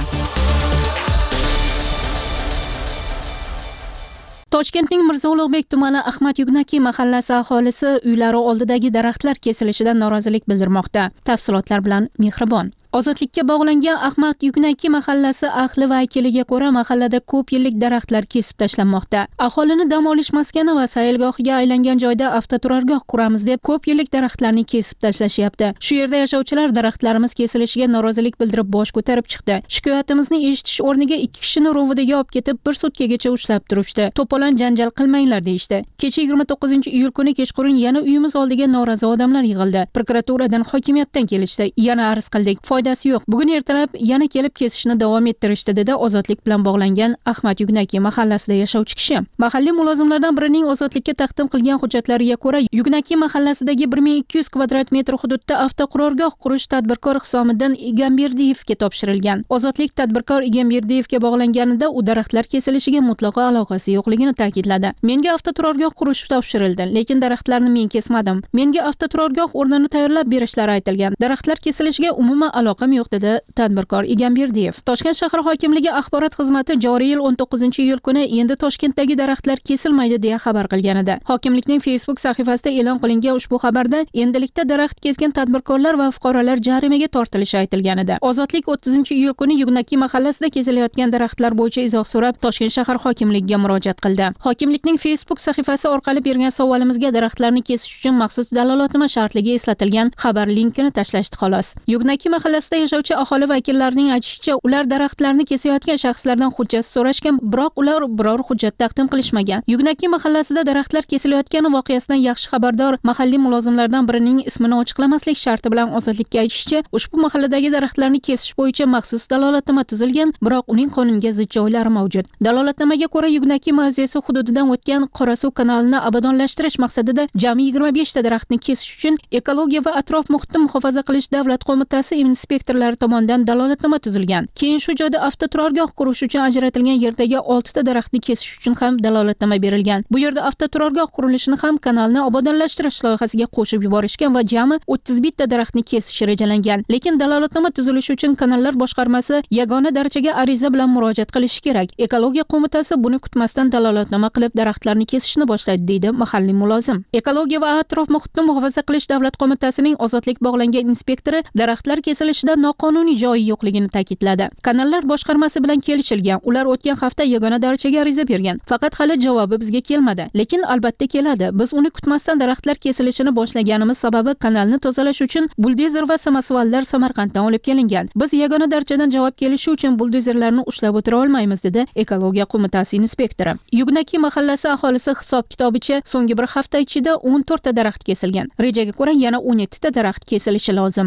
Toshkentning Mirzo Ulug'bek tumani Ahmad Yugnaki mahallasi aholisi uylari oldidagi daraxtlar kesilishidan norozilik bildirmoqda. Tafsilotlar bilan Mehribon. Ozodlikka bog'langan Ahmad Yugnaki mahallasi ahli vakiliga ko'ra mahallada ko'p yillik daraxtlar kesib tashlanmoqda. Aholini dam olish maskani va saylgohiga aylangan joyda avtoturargoh quramiz deb ko'p yillik daraxtlarni kesib tashlashyapti. Shu yerda yashovchilar daraxtlarimiz kesilishiga norozilik bildirib bosh ko'tarib chiqdi. Shikoyatimizni eshitish o'rniga 2 kishini rovidaga olib ketib 1 sutkagacha ushlab turishdi. To'polon janjal qilmanglar deyishdi. Kecha 29-iyul kuni kechqurun yana uyimiz oldiga norozi odamlar yig'ildi. Prokuraturadan, hokimiyatdan kelishdi. Yana arz qildik. Foydasi yo'q. Bugun ertalab yana kelib kesishni davom ettirishdi dedi Ozodlik bilan bog'langan Ahmad Yugnaki mahallasida yashovchi kishi. Mahalliy mulozimlardan birining Ozodlikka taqdim qilgan hujjatlariga ko'ra, Yugnaki mahallasidagi 1200 kvadrat metr hududda avtoqurorgoh qurish tadbirkor Hisomiddin Egamberdiyevga topshirilgan. Ozodlik tadbirkor Egamberdiyevga bog'langanida u daraxtlar kesilishiga mutlaqo aloqasi yo'qligini ta'kidladi. Menga avtoturargoh qurish topshirildi, lekin daraxtlarni men kesmadim. Menga avtoturargoh o'rnini tayyorlab berishlari aytilgan. Daraxtlar kesilishiga umuman aloqam yo'q dedi tadbirkor Egamberdiyev. Toshkent shahar hokimligi axborot xizmati joriy yil 19-iyul kuni endi Toshkentdagi daraxtlar kesilmaydi deya xabar qilgan edi. Hokimlikning Facebook sahifasida e'lon qilingan ushbu xabarda endilikda daraxt kesgan tadbirkorlar va fuqarolar jarimaga tortilishi aytilgan edi. Ozodlik 30-iyul kuni Yugnaki mahallasida kesilayotgan daraxtlar bo'yicha izoh so'rab Toshkent shahar hokimligiga murojaat qildi. Hokimlikning Facebook sahifasi orqali bergan savolimizga daraxtlarni kesish uchun maxsus dalolatnoma shartligi eslatilgan xabar linkini tashlashdi xolos. Yugnaki mahallasida yashovchi aholi vakillarining aytishicha, ular daraxtlarni kesayotgan shaxslardan hujjat so'rashgan, biroq ular biror hujjat taqdim qilishmagan. Yugnaki mahallasida daraxtlar kesilayotgani voqeasidan yaxshi xabardor mahalliy mulozimlardan birining ismini ochiqlamaslik sharti bilan Ozodlikka aytishicha, ushbu mahalladagi daraxtlarni kesish bo'yicha maxsus dalolatnoma tuzilgan, biroq uning qonunga zid joylari mavjud. Dalolatnomaga ko'ra Yugnaki mavzesi hududidan o'tgan Qorasuv kanalini obodonlashtirish maqsadida jami 25 ta daraxtni kesish uchun Ekologiya va atrof muhitni muhofaza qilish davlat qo'mitasi inspektorlari tomonidan dalolatnoma tuzilgan. Keyin shu joyda avtoturargoh qurish uchun ajratilgan yerdagi 6 ta daraxtni kesish uchun ham dalolatnoma berilgan. Bu yerda avtoturargoh qurilishini ham kanalni obodonlashtirish loyihasiga qo'shib yuborishgan va jami 31 ta daraxtni kesish rejalangan. Lekin dalolatnoma tuzilishi uchun kanallar boshqarmasi yagona darajaga ariza bilan murojaat qilishi kerak. Ekologiya qo'mitasi buni kutmasdan dalolatnoma qilib daraxtlarni kesishni boshlaydi deydi mahalliy mulozim. Ekologiya va atrof muhitni muhofaza qilish davlat qo'mitasining Ozodlik bog'langan inspektori daraxtlar kesilishida noqonuniy joyi yo'qligini ta'kidladi. Kanallar boshqarmasi bilan kelishilgan. Ular o'tgan hafta yagona darajaga ariza bergan. Faqat hali javobi bizga kelmadi. Lekin albatta keladi. Biz uni kutmasdan daraxtlar kesilishini boshlaganimiz sababi kanalni tozalash uchun buldozer va samosvallar Samarqanddan olib kelingan. Biz yagona darajadan javob kelishi uchun buldozerlarni ushlab o'tira olmaymiz dedi Ekologiya qo'mitasi inspektori. Yugnaki mahallasi aholisi hisob-kitobicha so'nggi bir hafta ichida 14 ta daraxt kesilgan. Rejaga ko'ra yana 17 ta daraxt kesilishi lozim.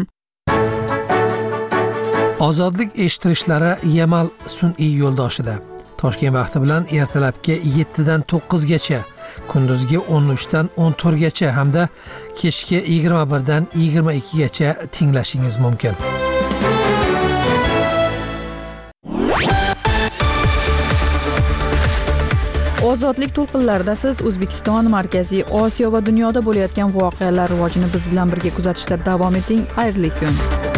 Ozodlik eshittirishlari Yamal sun'iy yo'ldoshida. Toshkent vaqti bilan ertalabki 7 dan 9 gacha, kunduzgi 13 dan 14 gacha hamda kechki 21 dan 22 gacha tinglashingiz mumkin. Ozodlik to'lqinlarida siz O'zbekiston, Markaziy Osiyo va dunyoda bo'layotgan voqealar rivojini biz bilan birga kuzatishda davom eting. Xayrli kun.